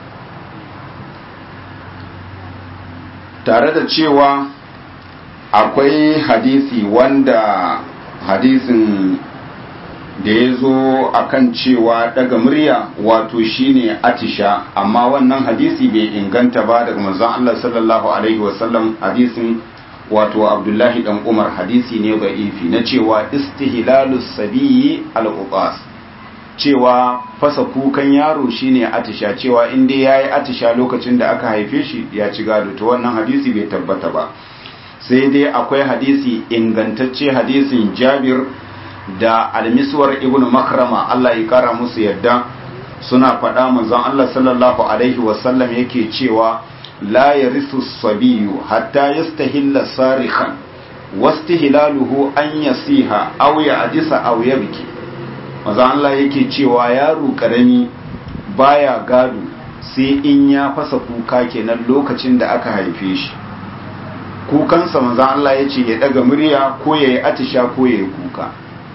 Tare da cewa akwai hadisi wanda hadisin da ya zo akan cewa daga murya wato shine atisha, amma wannan hadisi bai inganta ba daga manzon Allah sallallahu alaihi wasallam. Hadisin wato Abdullahi dan Umar, hadisi ne da'ifi na cewa istihlalus sabiyi al-uqas, cewa fasa kukan yaro shine atisha, cewa in dai yayi atisha lokacin da aka haife shi ya ci gado, to wannan hadisi bai tabbata ba. Sai dai akwai hadisi ingantacce, hadisin Jabir da al-Miswar ibn Makrama Allah ya kara musu yadda, suna faɗa manzon Allah sallallahu alaihi wasallam yake cewa la yarisu sabiyu hatta yastahilla sarikhan wastihlaluhu an yasiha aw ya'disa aw yabki. Manzon Allah yake cewa yaro karami baya gado sai in ya fasa kuka, kenan lokacin da aka haife shi. Kukansa manzon Allah yace ya daga murya ko yayi atisha ko yayi kuka.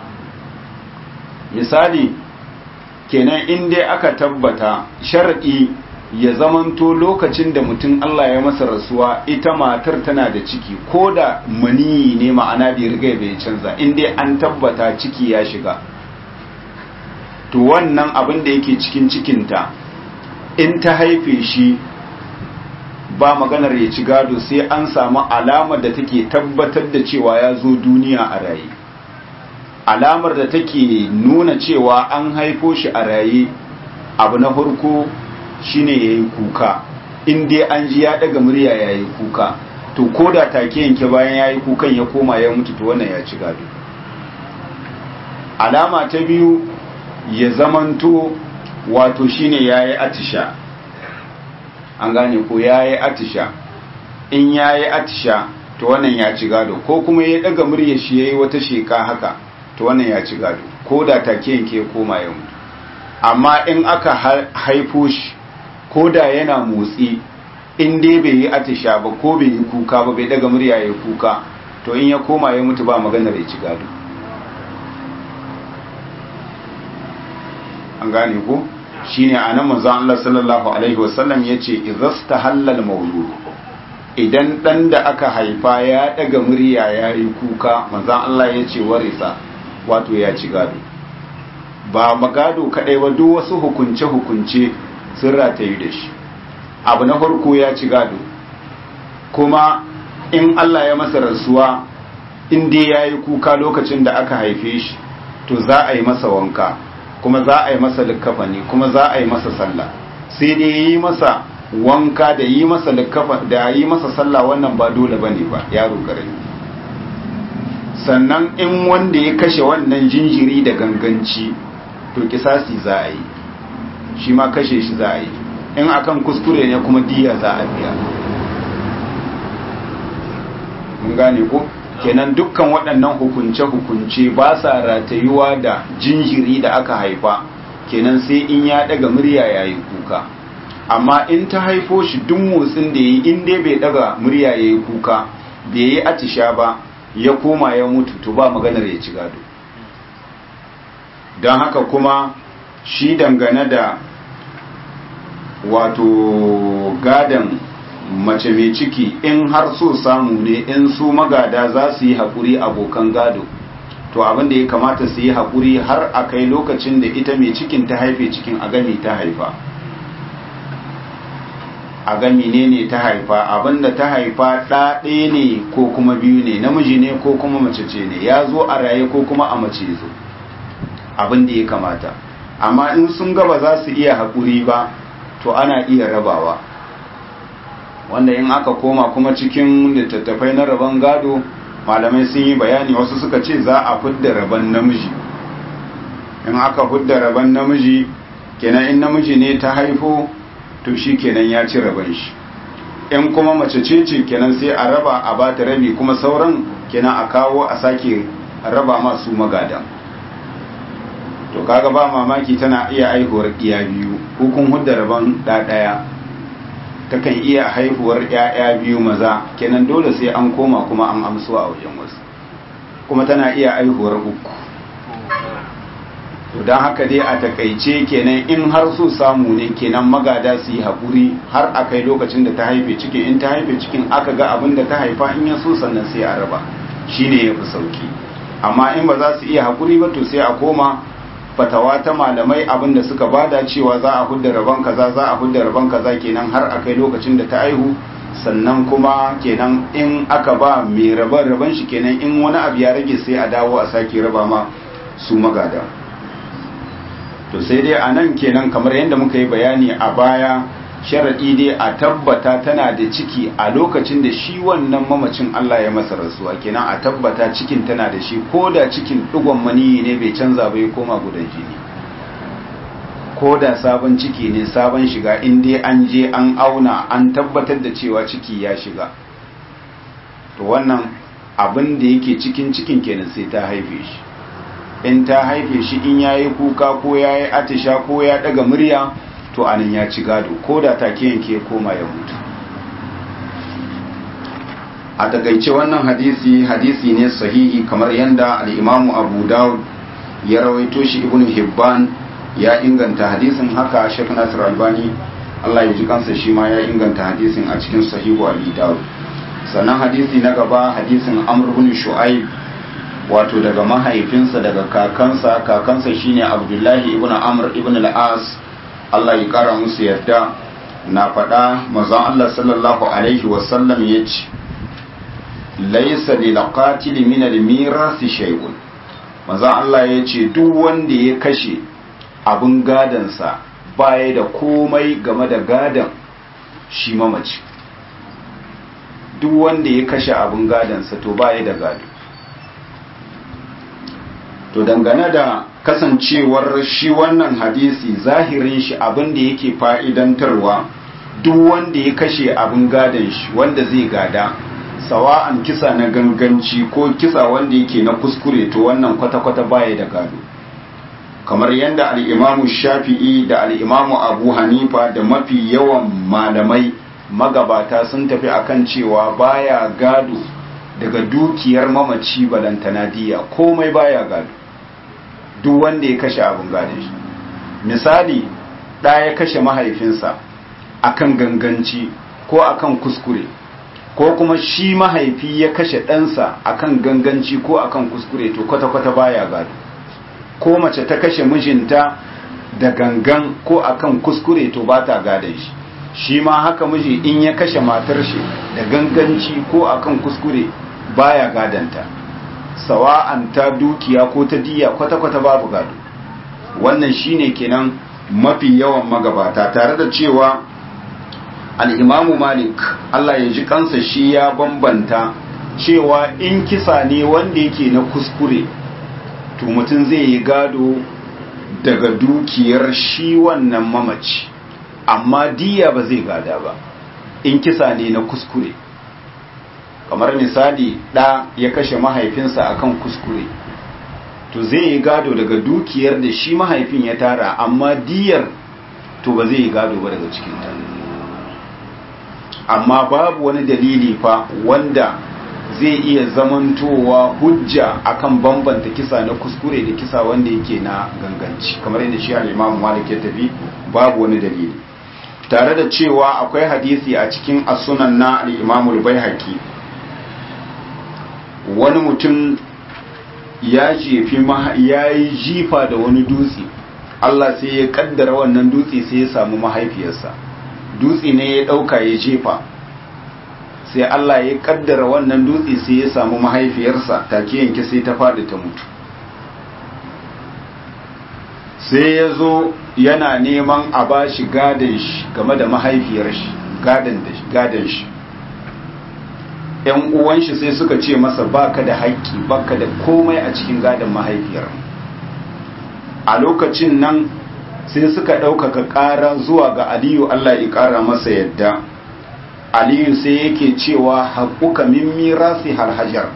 Misali kenan in dai aka tabbata shar'i ya zamanto lokacin da mutum Allah ya masa rasuwa ita matar tana da ciki, ko da maniyi ne, ma'ana bai riga bai canza, in dai an tabbata ciki ya shiga, to wannan abin da yake cikin cikinta in ta haife shi ba maganar ya ci gado, sai an samu alamar da take tabbatar da cewa ya zo duniya a raye. Alamar da take nuna cewa an haifo shi a raye, abu na farko shine yayi kuka. In dai an ji ya daga murya yayi kuka, to koda take yanke bayan yayi kukan ya koma ya mutu, to wannan ya ci gado. Alama ta biyu ya zamanto wato shine yayi atisha, an gane ko yayi atisha. In yayi atisha to wannan ya ci gado, ko kuma ya daga murya shi yayi wata sheka haka, to wannan ya ci gado, koda take yanke ya koma ya mutu. Amma in aka haifo shi koda yana motsi, in dai bai yi atisha ba ko bai yi kuka ba, bai daga murya ya kuka, to in ya koma ya mutu ba maganar ya ci gado. An gane ko shine anan manzon Allah sallallahu alaihi wasallam yace idhastahalla al-mawlud, idan dan da aka haifa ya daga murya yayi kuka, manzon Allah yace warisa, wato ya ci gado. Ba magado kadai ba, duk wasu hukunce hukunce sun ratayu da shi. Abu na farko ya ci gado, kuma in Allah ya masa rasuwa in dai yayi kuka lokacin da aka haife shi, to za a yi masa wanka, kuma za a yi masa likkafani, kuma za a yi masa sallah. Sai dai yi masa wanka da yi masa likkafa da yi masa sallah wannan ba dole bane ba, yaro karami. Sannan in wanda ya kashe wannan jinjiri da ganganci, to kisasi za a yi, shi ma kashe shi za a yi. In akan kuskure ne kuma diya za a biya. mun gane ko kenan dukkan waɗannan hukunce-hukunce ba sa ratayuwa da jinjiri da aka haifa kenan sai in ya daga murya yayi kuka amma in ta haifo shi duk motsin da yi in dai bai daga murya yayi kuka bai yi atisha ba ya koma ya mutu to ba maganar ya ci gado don haka kuma shi dangane da wato gadan mace mai ciki in har so samu ne in su magada za su yi haƙuri abokan gado to abin da ya kamata su yi haƙuri har a kai lokacin da ita mai cikin ta haife cikin a gami ta haifa a gami ne ne ta haifa abin da ta haifa ɗaɗe ne ko kuma biyu ne namiji ne ko kuma mace ce ne ya zo a raye ko kuma a mace zo abin da ya kamata amma in sun gaba za su iya haƙuri ba to ana iya rabawa wanda in aka koma kuma cikin littattafai na rabon gado malamai sun yi bayani wasu suka ce za a fidda rabon namiji in aka fidda rabon namiji kenan in namiji ne ta haifo to shi kenan ya ci rabon shi in kuma mace ce ce kenan sai a raba a ba ta rabi kuma sauran kenan a kawo a sake raba masu magadan to kaga ba mamaki tana iya haihuwar iya biyu ko kun hudda rabon ɗaya takan iya haihuwar ‘ya'ya biyu maza kenan dole sai an koma kuma an amso a wajen wasu kuma tana iya haihuwar uku don haka dai a takaice kenan in har so samu ne kenan magada su yi haƙuri har a kai lokacin da ta haife cikin in ta haife cikin aka ga abin da ta haifa in ya so sannan sai a raba shi ne ya fi sauki amma in ba za su iya haƙuri ba to sai a koma fatawa ta malamai abinda suka bada cewa za a hudda rabon kaza za a hudda rabon kaza kenan har a kai lokacin da ta aihu sannan kuma kenan in aka ba mai raban raban shi kenan in wani abu ya rage sai a dawo a sake raba ma su magada to sai dai a nan kenan kamar yadda muka yi bayani a baya sharaɗi dai a tabbata tana da ciki a lokacin da shi wannan mamacin Allah ya masa rasuwa kenan a tabbata cikin tana da shi ko da cikin ɗigon maniyi ne bai canza ba ya koma gudan jini ko da sabon ciki ne sabon shiga in dai an je an auna an tabbatar da cewa ciki ya shiga to wannan abin da yake cikin cikin kenan sai ta haife shi in ta haife shi in yayi kuka ko yayi atisha ko ya daga murya to anan ya ci gado ko da take yanke koma ya mutu a takaice wannan hadisi hadisi ne sahihi kamar yanda al-Imam Abu Dawud ya rawaito shi Ibn Hibban ya inganta hadisin haka Sheikh Nasir Albani Allah ya ji kansa shi ma ya inganta hadisin a cikin sahihu Abi Dawud sannan hadisi na gaba hadisin Amr ibn Shu'aib wato daga mahaifinsa daga kakansa kakansa shine Abdullahi ibn Amr ibn al-As Allah ya kara musu yadda na faɗa manzon Allah sallallahu alaihi wasallam ya ce laisa lil qatil min al miras shay'un manzon Allah ya ce duk wanda ya kashe abin gadansa baya da komai game da gadan shi mamaci duk wanda ya kashe abin gadansa to baya da gado to dangane da kasancewar shi wannan hadisi zahirin shi abin da yake fa'idantarwa duk wanda ya kashe abin gadon shi wanda zai gada sawa'an kisa na ganganci ko kisa wanda yake na kuskure to wannan kwata-kwata baya da gado kamar yadda al'imamu shafi'i da al'imamu abu hanifa da mafi yawan malamai magabata sun tafi akan cewa baya gado daga dukiyar mamaci balantana diya komai baya gado duk wanda ya kashe abin gadon shi misali ɗa ya kashe mahaifinsa akan ganganci ko akan kuskure ko kuma shi mahaifi ya kashe ɗansa akan ganganci ko akan kuskure to kwata-kwata baya gado ko mace ta kashe mijinta da gangan ko akan kuskure to ba ta gadon shi shi ma haka miji in ya kashe matar shi da ganganci ko akan kuskure baya gadanta sawa'an ta dukiya ko ta diya kwata-kwata babu gado wannan shine kenan mafi yawan magabata tare da cewa al-Imamu Malik Allah ya ji kansa shi ya bambanta cewa in kisa ne wanda yake na kuskure to mutum zai yi gado daga dukiyar shi wannan mamaci amma diya ba zai gada ba in kisa ne na kuskure kamar misali ɗa ya kashe mahaifinsa akan kuskure to zai yi gado daga dukiyar da shi mahaifin ya tara, amma diyar to ba zai yi gado ba daga cikinta. Amma babu wani dalili fa wanda zai iya zamantowa hujja akan bambanta kisa na kuskure da kisa wanda yake na ganganci, kamar yadda shi al-Imam Malik ya tafi, babu wani dalili. Tare da cewa akwai hadisi a cikin as-Sunan na al-Imam al-Baihaqi, wani mutum ya jefi ya yi jifa da wani dutse, Allah sai ya kaddara wannan dutse sai ya samu mahaifiyarsa. Dutse ne ya dauka ya jefa, sai Allah ya kaddara wannan dutse sai ya samu mahaifiyarsa, take yanke sai ta faɗi ta mutu. Sai ya zo yana neman a bashi gadon shi game da mahaifiyar shi, gadon shi. ‘Yan uwan shi sai suka ce masa baka da haƙƙi, baka da komai a cikin gadon mahaifiyar. A lokacin nan sai suka ɗaukaka ƙara zuwa ga Aliyu, Allah ya ƙara masa yadda. Aliyu sai yake cewa haƙuka min mirasi halhajar.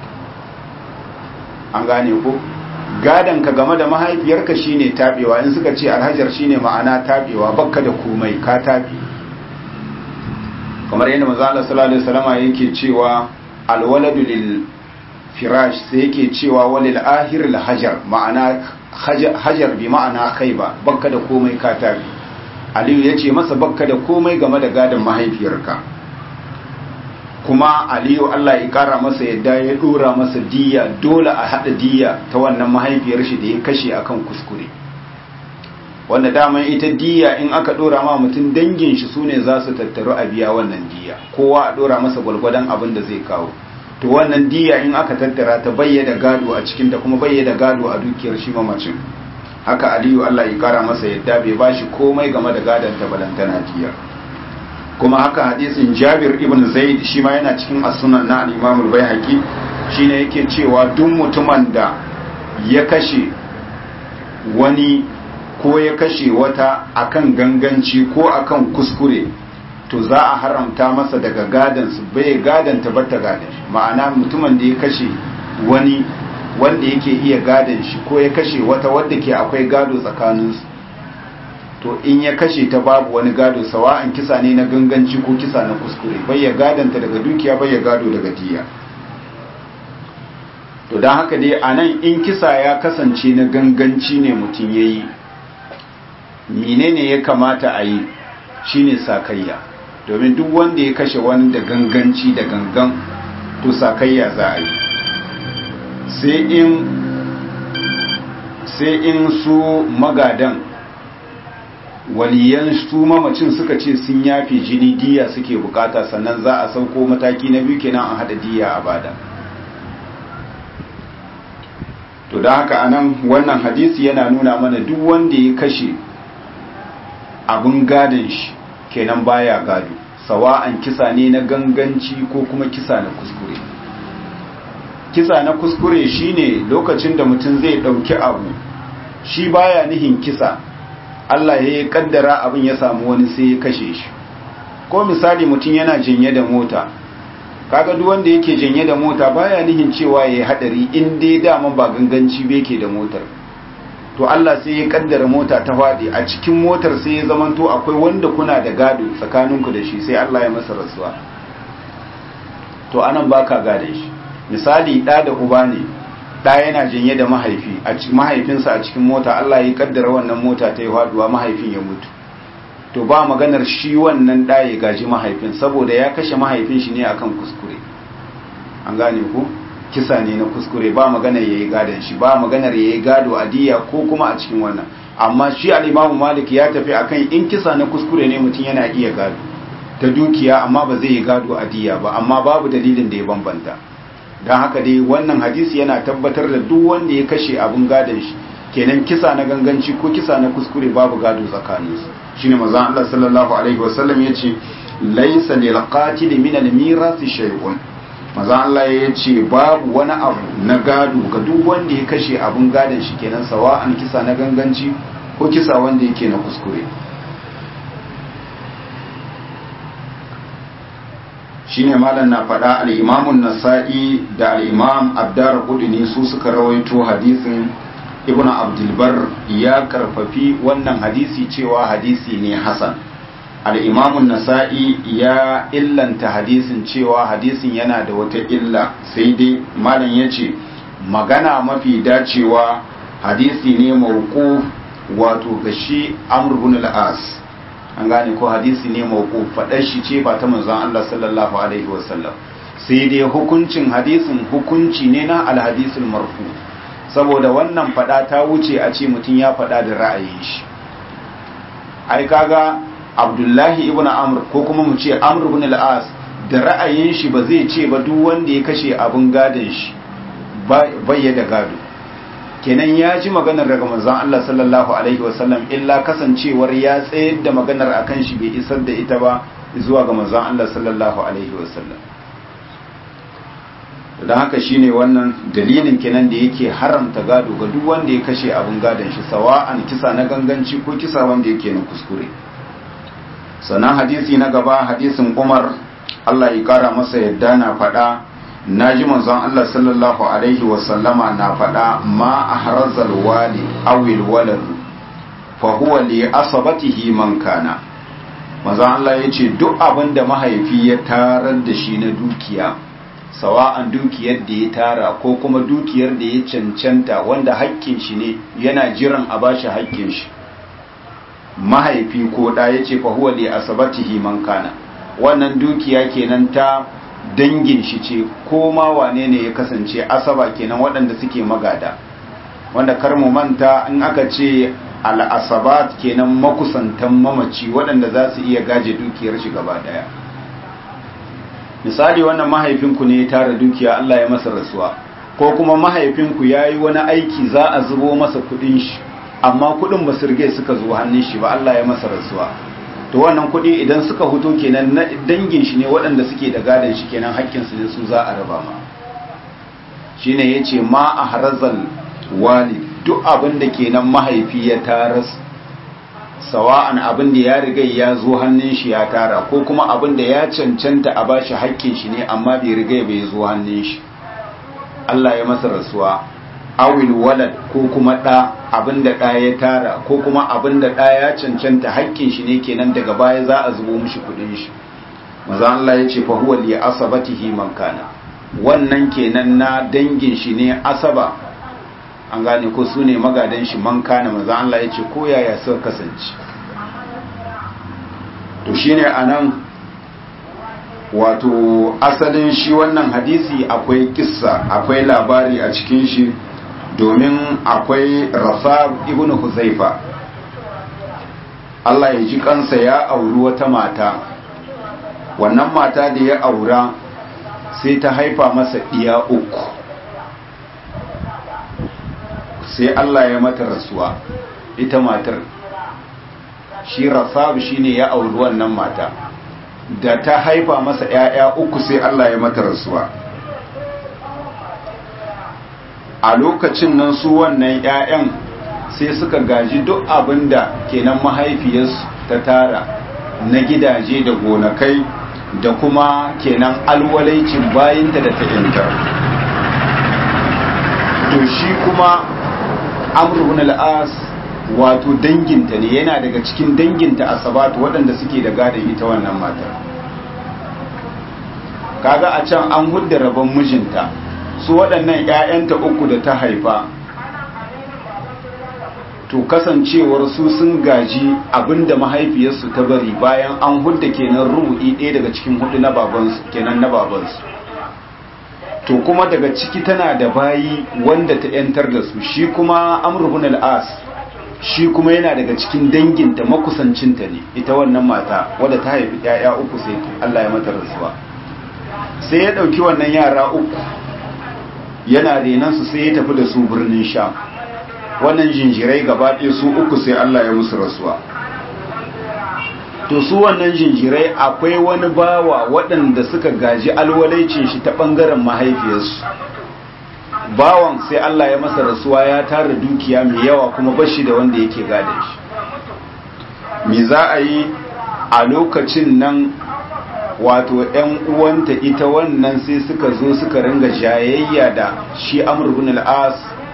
An gane ko? Gadonka game da mahaifiyarka shine tabewa, in suka ce alhajar shine ma'ana tabewa, baka da komai, ka tabe. Kamar yadda manzo Allah sallallahu alaihi wasallam yake cewa alwaladu lil firash, sai yake cewa walil ahir al hajar, ma'ana hajar bi ma'ana khayba, baka da komai, ka tabe. Aliyu ya ce masa baka da komai game da gadon mahaifiyarka. Kuma Aliyu Allah ya kara masa yadda ya dora masa diya, dole a hada diya ta wannan mahaifiyar shi da ya kashe akan kuskure. Wanda daman ita diya in aka dora ma mutum dangin shi sune za su tattaru a biya wannan diya, kowa a dora masa gwalgwadon abin da zai kawo. To wannan diya in aka tattara ta bayyana gado a cikin ta, kuma bayyana gado a dukiyar shi mamacin. Haka Aliyu Allah ya kara masa yadda bai bashi komai game da gadon ta balantana diyar. Kuma haka hadisin Jabir ibn Zaid shi ma yana cikin as-Sunan na al-Imam al-Baihaqi, shine yake cewa duk mutumin da ya kashe wani ko ya kashe wata akan ganganci ko akan kuskure, to za a haramta masa daga gadon su, bai gadon ta bata gadon shi. Ma'ana mutumin da ya kashe wani wanda yake iya gadon shi ko ya kashe wata wadda ke akwai gado tsakaninsu, to in ya kashe ta babu wani gado, sawa'an kisa ne na ganganci ko kisa na kuskure, bai ya gadanta daga dukiya, bai ya gado daga diya. To don haka dai a nan in kisa ya kasance na ganganci ne mutum ya yi, menene ya kamata a yi shine sakayya, domin duk wanda ya kashe wani da ganganci da gangan to sakayya za a yi. sai in sai in su magadan waliyan su mamacin suka ce sun yafe jini, diya suke bukata, sannan za a sauko mataki na biyu kenan an hada diya a bada. To da haka anan wannan hadisi yana nuna mana duk wanda ya kashe abin gadon shi kenan baya gado, sawa'an kisa ne na ganganci ko kuma kisa na kuskure. Kisa na kuskure shine lokacin da mutum zai dauki abu shi baya nihin kisa, Allah ya yi kaddara abin ya samu wani sai ya kashe shi. Ko misali mutum yana janye da mota, kaga duk wanda yake janye da mota baya nihin cewa yayi hadari, in dai daman ba ganganci ba yake da motar. To Allah sai ya kaddara mota ta fadi, a cikin motar sai ya zamanto akwai wanda kuna da gado tsakaninku da shi, sai Allah ya masa rasuwa. To anan baka gade shi. Misali ɗa da uba ne, ɗa yana janye da mahaifi, a mahaifinsa a cikin mota, Allah ya kaddara wannan mota ta yi faduwa, mahaifin ya mutu. To ba maganar shi wannan ɗa ya gaji mahaifin, saboda ya kashe mahaifin shi ne akan kuskure. An gane ku? Kisa ne na kuskure, ba maganar yayi gadon shi, ba maganar yayi gado a diya ko kuma a cikin wannan. Amma shi al-Imam Malik ya tafi akan in kisa na kuskure ne mutum yana iya gado ta dukiya, amma ba zai yi gado a diya ba, amma babu dalilin da ya bambanta. Don haka dai wannan hadisi yana tabbatar da duk wanda ya kashe abin gadon shi, kenan kisa na ganganci ko kisa na kuskure babu gado tsakaninsu. Shine manzon Allah sallallahu alaihi wasallam yace laysa lil qatil min al mirath shay'un. Manzon Allah yace babu wani abu na gado ga duk wanda ya kashe abin gadon shi, kenan sawa'an kisa na ganganci ko kisa wanda yake na kuskure. shine malam na faɗa al-imamun nasa'i da al-imam ad-darqutni su suka rawaito hadisin ibnu abdulbar ya karfafi wannan hadisi cewa hadisi ne hasan. al-imamun nasa'i ya illanta hadisin cewa hadisin yana da wata illa, sai dai malam yace magana mafi dacewa hadisi ne mauquf wato ga shi amr ibn al-as, an gane ko hadisi ne mauquf, fadar shi ce ba ta manzon Allah sallallahu alaihi wasallam, sai dai hukuncin hadisin hukunci ne na al-hadisul marfu, saboda wannan fada ta wuce a ce mutum ya fada da ra'ayin shi. ai kaga abdullahi ibn amr ko kuma mu ce amr ibn al-as da ra'ayin shi ba zai ce ba duk wanda ya kashe abin gadon shi bai da gado, kenan ya ji maganar daga manzon Allah sallallahu alaihi wasallam, illa kasancewar ya tsayar da maganar akan shi bai isar da ita ba zuwa ga manzon Allah sallallahu alaihi wasallam. don haka shine wannan dalilin kenan da yake haramta gado ga duk wanda ya kashe abin gadon shi, sawa'an kisa na ganganci ko kisa wanda yake na kuskure. sannan hadisi na gaba hadisin Umar Allah ya kara masa yadda na faɗa, naji manzon Allah sallallahu alaihi wasallama na faɗa, ma ahrazal wali awil walad fa huwa li asabatihi man kana. manzon Allah yace duk abin da mahaifi ya tarar da shi na dukiya, sawa'an dukiyar da ya tara ko kuma dukiyar da ya cancanta wanda haƙƙin shi ne yana jiran a bashi haƙƙin shi, mahaifi ko da yace fa huwa li asabatihi man kana, wannan dukiya kenan ta dangin shi ce ko ma wane ne ya kasance, asaba kenan waɗanda suke magada, wanda kar mu manta in aka ce al-asabat kenan makusantan mamaci waɗanda za su iya gaje dukiyar shi gaba daya. misali wannan mahaifinku ne ya tara dukiya Allah ya masa rasuwa, ko kuma mahaifinku ya yi wani aiki za a zubo masa kudin shi amma kudin ba su rige suka zo hannun shi ba, Allah ya masa rasuwa, to wannan kudi idan suka huto kenan na dangin shi ne waɗanda suke da gadon shi kenan haƙƙinsu ne su za a raba ma. shine yace ma ahrazal walid, duk abin da kenan mahaifi ya taras, sawa'an abin da ya riga ya zo hannun shi ya tara ko kuma abin da ya cancanta a bashi haƙƙin shi ne amma bai riga bai zo hannun shi, Allah ya masa rasuwa, awil walad ko kuma ɗa, abin da ɗa ya tara ko kuma abin da ɗa ya cancanta haƙƙin shi ne kenan daga baya za a zubo mishi kuɗin shi. maza Allah ya ce fa huwa li asabatihi man kana, wannan kenan na dangin shi ne asaba, an gane ko su ne magadan shi man kana, maza Allah ya ce ko yaya suka kasance. to shine anan wato asalin shi wannan hadisi akwai kissa, akwai labari a cikin shi, domin akwai Rasab ibn Huzaifa Allah ya ji kansa ya auri wata mata, wannan mata da ya aura sai ta haifa masa ɗiya uku, sai Allah ya mata rasuwa ita matar, shi Rasab shine ya auri wannan mata, da ta haifa masa ‘ya'ya uku sai Allah ya mata rasuwa. a lokacin nan su wannan ‘ya'yan sai suka gaji duk abin da kenan mahaifiyarsu ta tara na gidaje da gonakai da kuma kenan alwalaicin bayinta da ta ‘yanta. to shi kuma Amr ibn al-As wato danginta ne, yana daga cikin danginta Asabatu waɗanda suke da gadon ita wannan matar. kaga a can an hudda rabon mijinta, su waɗannan ‘ya'yanta uku da ta haifa, to kasancewar su sun gaji abinda mahaifiyarsu ta bari bayan an hudda kenan rubu'i ɗaya daga cikin hudu na babansu kenan na babansu. to kuma daga ciki tana da bayi wanda ta ‘yantar da su, shi kuma Amr ibn al-As shi kuma yana daga cikin danginta makusancinta ne, ita wannan mata wadda ta haifi ‘ya'ya uku sai Allah ya mata rasuwa. sai ya ɗauki wannan yara uku yana renansu sai ya tafi da su birnin Sham, wannan jinjirai gaba ɗaya su uku sai Allah ya musu rasuwa. to su wannan jinjirai akwai wani bawa waɗanda suka gaji alwalaicin shi ta ɓangaren mahaifiyarsu, bawan sai Allah ya masa rasuwa ya tara dukiya mai yawa kuma bashi da wanda yake gada shi. me za a yi a lokacin nan wato ‘yan uwanta ita wannan sai suka zo suka ringa jayayya da shi Amr ibn al-As,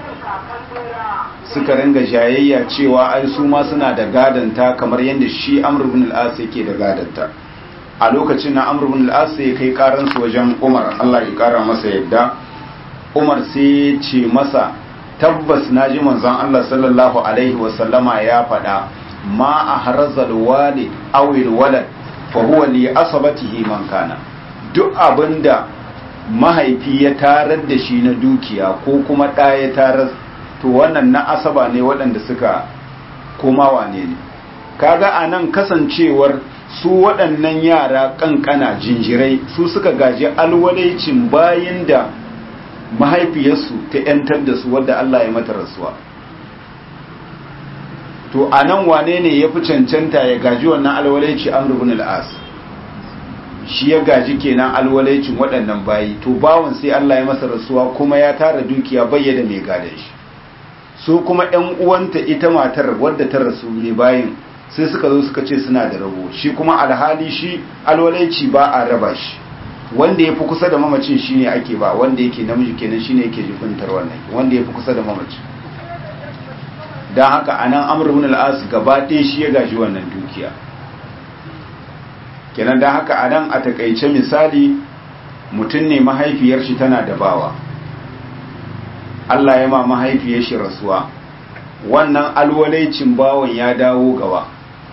suka ringa jayayya cewa ai su ma suna da gadanta kamar yadda shi Amr ibn al-As yake da gadanta. A lokacin na Amr ibn al-As sai kai karansu wajen Umar, Allah ya kara masa yadda. Umar sai ce masa, tabbas naji manzon Allah sallallahu alaihi wasallama ya faɗa, ma ahrazal walid aw al-walad fa huwa li asabatihi man kana. Duk abinda mahaifi ya tarar da shi na dukiya ko kuma ɗa ya tarar, to wannan na asaba ne waɗanda suka koma wane ne. Kaga anan kasancewar su waɗannan yara ƙanƙana jinjirai su suka gaji alwalaicin bayin da mahaifiyarsu ta ‘yantar da su wadda Allah ya mata rasuwa. To a nan wane ne ya fi cancanta ya gaji wannan alwalaici Amr ibn al-As, shi ya gaji kenan alwalaicin waɗannan bayi. To bawon sai Allah ya masa rasuwa kuma ya tara dukiya bayyana mai gada shi. Su kuma ‘yan uwanta ita matar wadda ta rasu ne bayin sai suka zo suka ce suna da rabo, shi kuma alhali shi alwalaici ba a raba shi, wanda ya fi kusa da mamacin shi ne ake ba, wanda yake namiji kenan shi ne yake jikuntar wannan, wanda ya fi kusa da mamacin. Don haka a nan Amr ibn al-As gaba ɗaya shi ya gaji wannan dukiya kenan. Don haka a nan a takaice misali, mutum ne mahaifiyar shi tana da bawa, Allah ya ma mahaifiyar shi rasuwa, wannan alwalaicin bawon ya dawo gawa,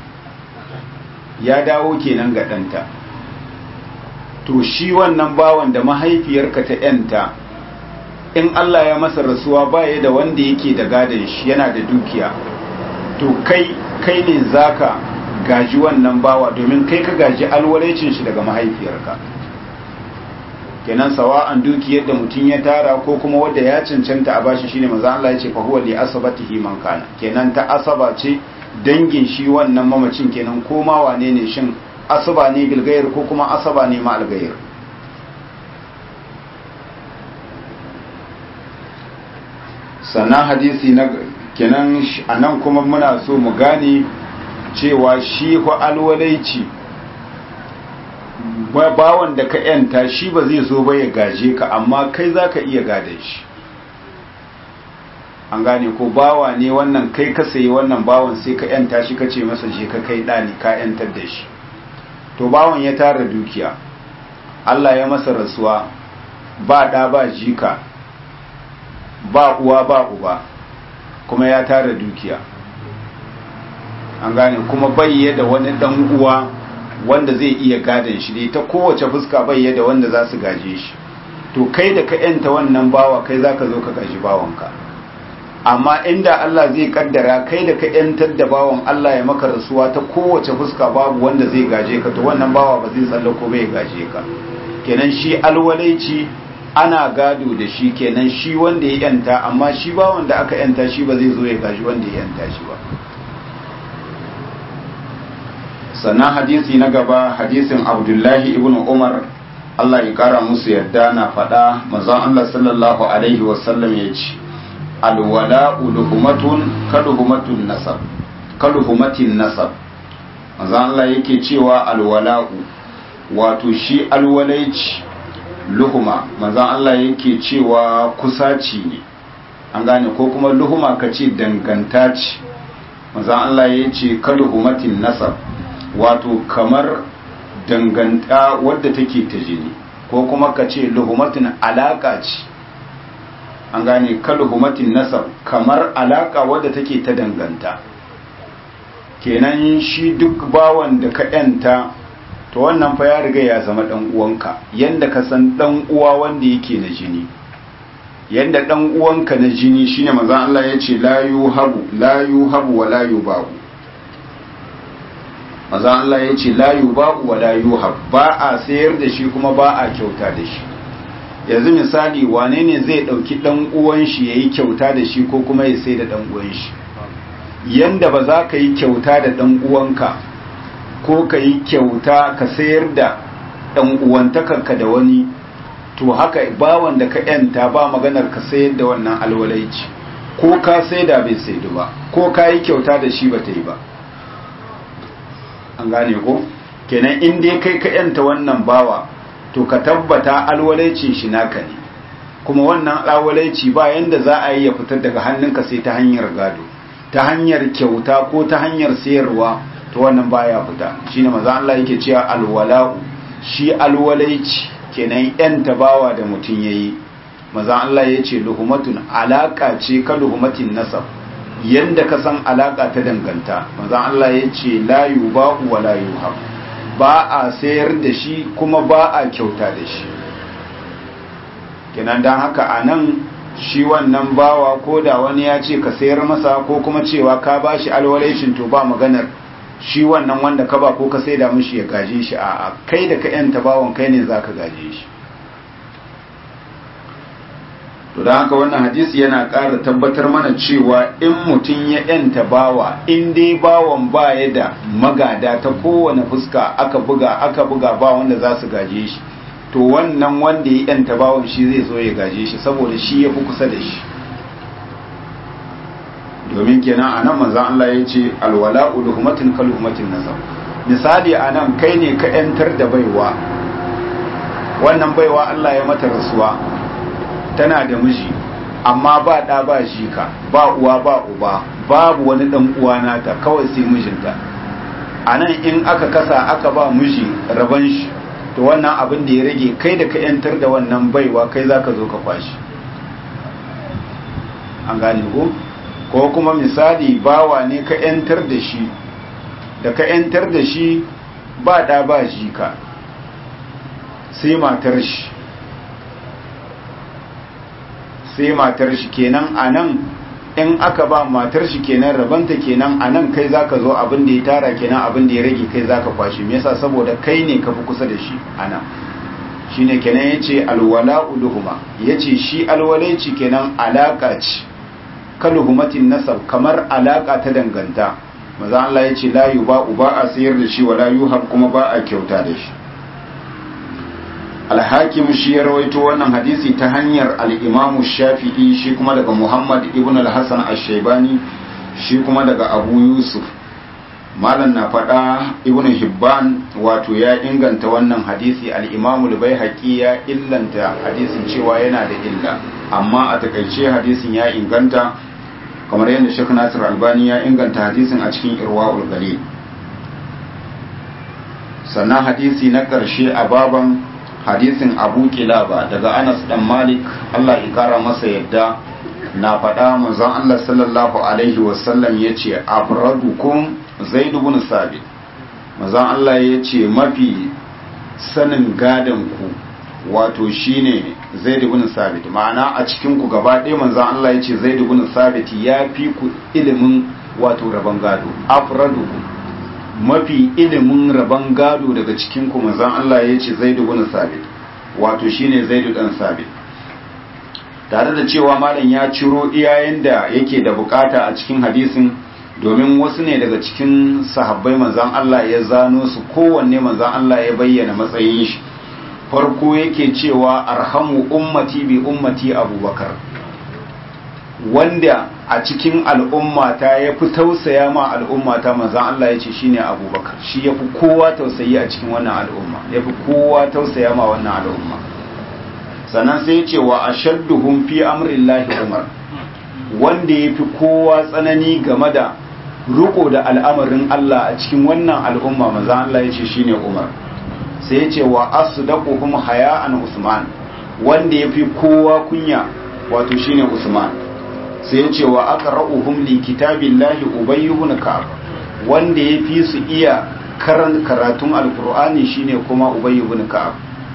ya dawo kenan ga ɗanta. To shi wannan bawan da mahaifiyarka ta ‘yanta, in Allah ya masa rasuwa baya da wanda yake da gadon shi yana da dukiya, to kai kai ne zaka gaji wannan bawa domin kai ka gaji alwalaicin shi daga mahaifiyarka. Kenan sawa'an dukiyar da mutum ya tara ko kuma wanda ya cancanta a bashi shine manzo Allah ya ce fa huwa li asabatihi man kana, kenan ta asaba ce dangin shi wannan mamacin kenan, ko ma wane ne, shin asaba ne bilgayar ko kuma asaba ne ma algayar. Sannan hadisi na kenan anan kuma muna so mu gane cewa shi ko alwalaici bawan da ka yanta shi ba zai zo ba ya gaje ka, amma kai za ka iya gada shi. An gane ko bawa ne wannan, kai ka sayi wannan bawan sai ka yanta shi ka ce masa je ka kai ɗani ka yantar da shi. To bawan ya tara dukiya, Allah ya masa rasuwa, ba ɗa ba jika, ba uwa ba uba, kuma ya tara dukiya. An gane kuma bayye da wani ɗan uwa wanda zai iya gadon shi ne, ta kowace fuska bayye da wanda za su gaje shi. To kai da ka yanta wannan bawa kai za ka zo ka gaji bawanka. Amma inda Allah zai kaddara kai da ka yantar da bawan Allah ya maka rasuwa, ta kowace fuska babu wanda zai gaje ka, to wannan bawa ba zai tsallako bai gaje ka. Kenan shi alwalaici ana gado da shi, kenan shi wanda ya yanta, amma shi bawan da aka yanta shi ba zai zo ya gaji wanda ya yanta shi ba. Sannan hadisi na gaba, hadisin Abdullahi ibn Umar, Allah ya kara musu yadda, na faɗa manzon Allah sallallahu alaihi wasallam ya ce, alwala'u luhumatun kaluhumatun nasab kaluhumatin nasab. Manzon Allah yake cewa alwala'u, wato shi alwalaici, luhuma manzon Allah yake cewa kusaci ne, an gane, ko kuma luhuma kace danganta ce. Manzon Allah yace kaluhumatin nasab, wato kamar danganta wadda take ta jini, ko kuma kace luhumatin alaka ce. An gane, kaluhumatin nasab kamar alaka wadda take ta danganta. Kenan shi duk bawan da ka yanta, to wannan fa ya riga ya zama dan uwanka, yanda ka san dan uwa wanda yake na jini, yanda dan uwanka na jini shine manzon Allah yace la yuhabu la yuhabu wa la yubahu. Manzon Allah yace la yubahu wa la yuhab, ba a sayar da shi kuma ba a kyauta da shi. Yanzu misali, wane ne zai dauki dan uwan shi yayi kyauta da shi ko kuma ya sai da dan uwan shi? Yanda ba za ka yi kyauta da dan uwanka ko ka yi kyauta ka sayar da ɗan uwantakarka da wani, to haka bawan da ka yanta ba maganar ka sayar da wannan alwalaici, ko ka sai da bai saidu ba, ko ka yi kyauta da shi ba ta yi ba. An gane ko? kenan in dai kai ka yanta wannan bawa to ka tabbata alwalaicin shi naka ne, kuma wannan alwalaici ba yanda za a yi ya fitar daga hannunka sai ta hanyar gado, ta hanyar kyauta ko ta hanyar sayarwa, to wannan baya fita. shine manzo Allah yake cewa alwala'u, shi alwalaici kenan yanta bawa da mutun yayi, manzo Allah yace luhumatun, alaka ce ka luhumatin nasab, yanda ka san alaka ta danganta. manzo Allah yace la yuba'u wa la yuhab, ba a sayar da shi kuma ba a kyauta da shi. kenan dan haka anan shi wannan bawa ko da wani ya ce ka sayar masa ko kuma cewa ka bashi alwalaicin, to ba maganar shi wannan wanda ka ba ko ka saida mishi ya gaje shi, a kai da ka yanta bawon kai ne zaka gaje shi. to dan haka wannan hadisi yana ƙara tabbatar mana cewa in mutum ya yanta bawa, in dai bawan ba ya da magada ta kowane fuska, aka buga aka buga ba wanda za su gaje shi, to wannan wanda ya yanta bawan shi zai zo ya gaje shi, saboda shi ya fi kusa da shi. domin kenan a nan manzan Allah ya ce alwala'u luhumatin ka luhumatin nasab. misali a nan kai ne ka yantar da baiwa, wannan baiwa Allah ya mata rasuwa, tana da miji amma ba ɗa ba jika, ba uwa ba uba, babu wani ɗan uwa nata, kawai sai mijinta. a nan in aka kasa aka ba miji raban shi, to wannan abin da ya rage kai da ka yantar da wannan baiwa kai za ka zo ka kwashi. an gane ko? ko kuma misali bawa ne ka yantar da shi, da ka yantar da shi ba ɗa ba jika, sai matar shi sai matar shi kenan a nan in aka ba matar shi kenan rabanta, kenan a nan kai zaka zo abin da ya tara, kenan abin da ya rage kai zaka kwashi. me yasa? saboda kai ne ka fi kusa da shi a nan. shine kenan yace alwala'u luhuma, yace shi alwalaici kenan alaka ce ka luhumatin nasab, kamar alaka ta danganta. maza Allah yace la yuba'u, ba a sayar da shi, wala yuhab, kuma ba a kyauta da shi. Al-Hakim shi ya rawaito wannan hadisi ta hanyar al-Imam Shafi'i, shi kuma daga Muhammad ibn al-Hasan ash-Shaybani, shi kuma daga Abu Yusuf. Malam na faɗa Ibn Hibban wato ya inganta wannan hadisi, al-Imam al-Baihaqi ya illanta hadisin cewa yana da illa, amma a takaice hadisin ya inganta, kamar yadda Sheikh Nasir Albani ya inganta hadisin a cikin Irwaul Ghalil. Sannan hadisi na ƙarshe a baban hadisin Abu Kilaba daga Anas dan Malik, Allah ya kara masa yadda, na faɗa manzon Allah sallallahu alaihi wasallam yace afradukum Zaid ibn Sabit. manzon Allah yace mafi sanin gadan ku wato shine Zaid ibn Sabit, ma'ana a cikin ku gaba ɗaya manzon Allah yace Zaid ibn Sabit ya fi ku ilimin wato rabon gado. afradukum, mafi ilimin rabon gado daga cikin ku manzon Allah ya ce Zaid ibn Sabit, wato shine Zaid dan Sabit. tare da cewa malam ya ciro iyayen da yake da bukata a cikin hadisin, domin wasu ne daga cikin sahabbai manzon Allah ya zano su, kowanne manzon Allah ya bayyana matsayin shi. farko yake cewa arhamu ummati bi ummati Abubakar, wanda a cikin al'ummata ya fi tausaya ma al'ummata manzan Allah ya ce shi ne Abubakar, shi ya fi kowa tausayi a cikin wannan al'umma, ya fi kowa tausaya ma wannan al'umma. sannan sai ya ce wa ashadduhum fi amrillahi Umar, wanda ya fi kowa tsanani game da riko da al'amarin Allah a cikin wannan al'umma manzan Allah ya ce shi ne Umar. sai ya ce wa asdaquhum haya'an Usman, wanda ya fi kowa kunya wato shi ne Usman. sai ya ce wa aqra'uhum li kitabillahi Ubay ibn Ka'ab, wanda ya fi su iya karan karatun alqur'ani shine kuma Ubay ibn Ka'ab.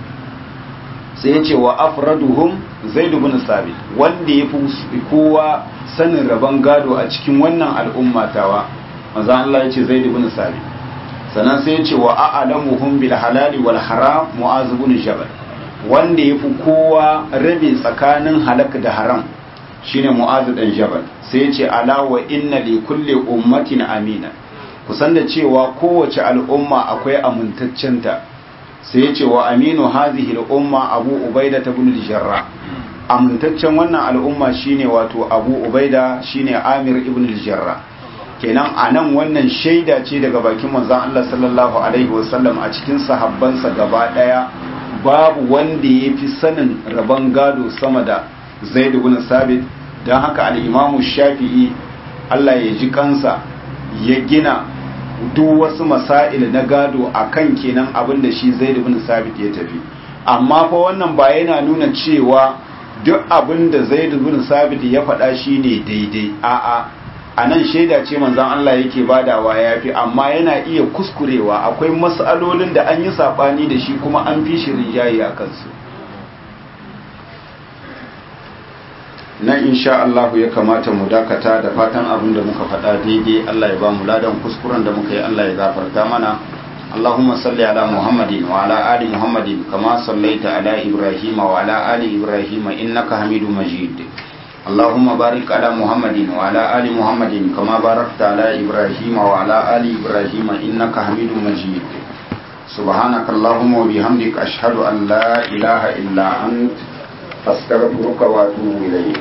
sai ya ce wa afraduhum Zaid ibn Sabit, wanda ya fi kowa sanin rabon gado a cikin wannan al'umma tawa manzo Allah ya ce Zaid ibn Sabit. sannan sai ya ce wa a'lamuhum bil halali wal haram Mu'az ibn Jabal, wanda ya fi kowa rabe tsakanin halak da haram shine Mu'az dan Jabal. sai ya ce ala wa inna li kulli ummatin amina, kusan da cewa kowace al'umma akwai amintaccenta. sai ya ce wa aminu hadhihi al-umma Abu Ubaida ibn al-Jarrah, amintaccen wannan al'umma shine wato Abu Ubaida shine Amir ibn al-Jarrah. kenan anan wannan shaida ce daga bakin manzon Allah sallallahu alaihi wasallam a cikin sahabbansa gaba daya babu wanda yafi sanin rabon gado sama da Zaid ibn Sabit. dan haka al-Imam Shafi'i Allah ya ji kansa ya gina duk wasu masail na gado akan kenan abin da shi Zaid ibn Sabit ya tafi. Amma fa wannan ba yana nuna cewa duk abin da Zaid ibn Sabit ya faɗa shine daidai, a'a anan shaida ce manzon Allah yake badawa yafi, amma yana iya kuskurewa. Akwai mas'alolin da an yi sabani da shi kuma an fi shi rijayi a kansu. Nan insha Allah ya kamata mu dakata, da fatan abin da muka faɗa daidai Allah ya ba mu ladan, kuskuren da muka yi Allah ya gafarta mana. اللهم صل على محمد وعلى آل محمد كما صليت على إبراهيم وعلى آل إبراهيم إنك حميد مجيد. اللهم بارك على محمد وعلى آل محمد كما باركت على إبراهيم وعلى آل إبراهيم إنك حميد مجيد. سبحانك اللهم وبحمدك أشهد أن لا إله إلا أنت أستغفرك وأتوب إليك.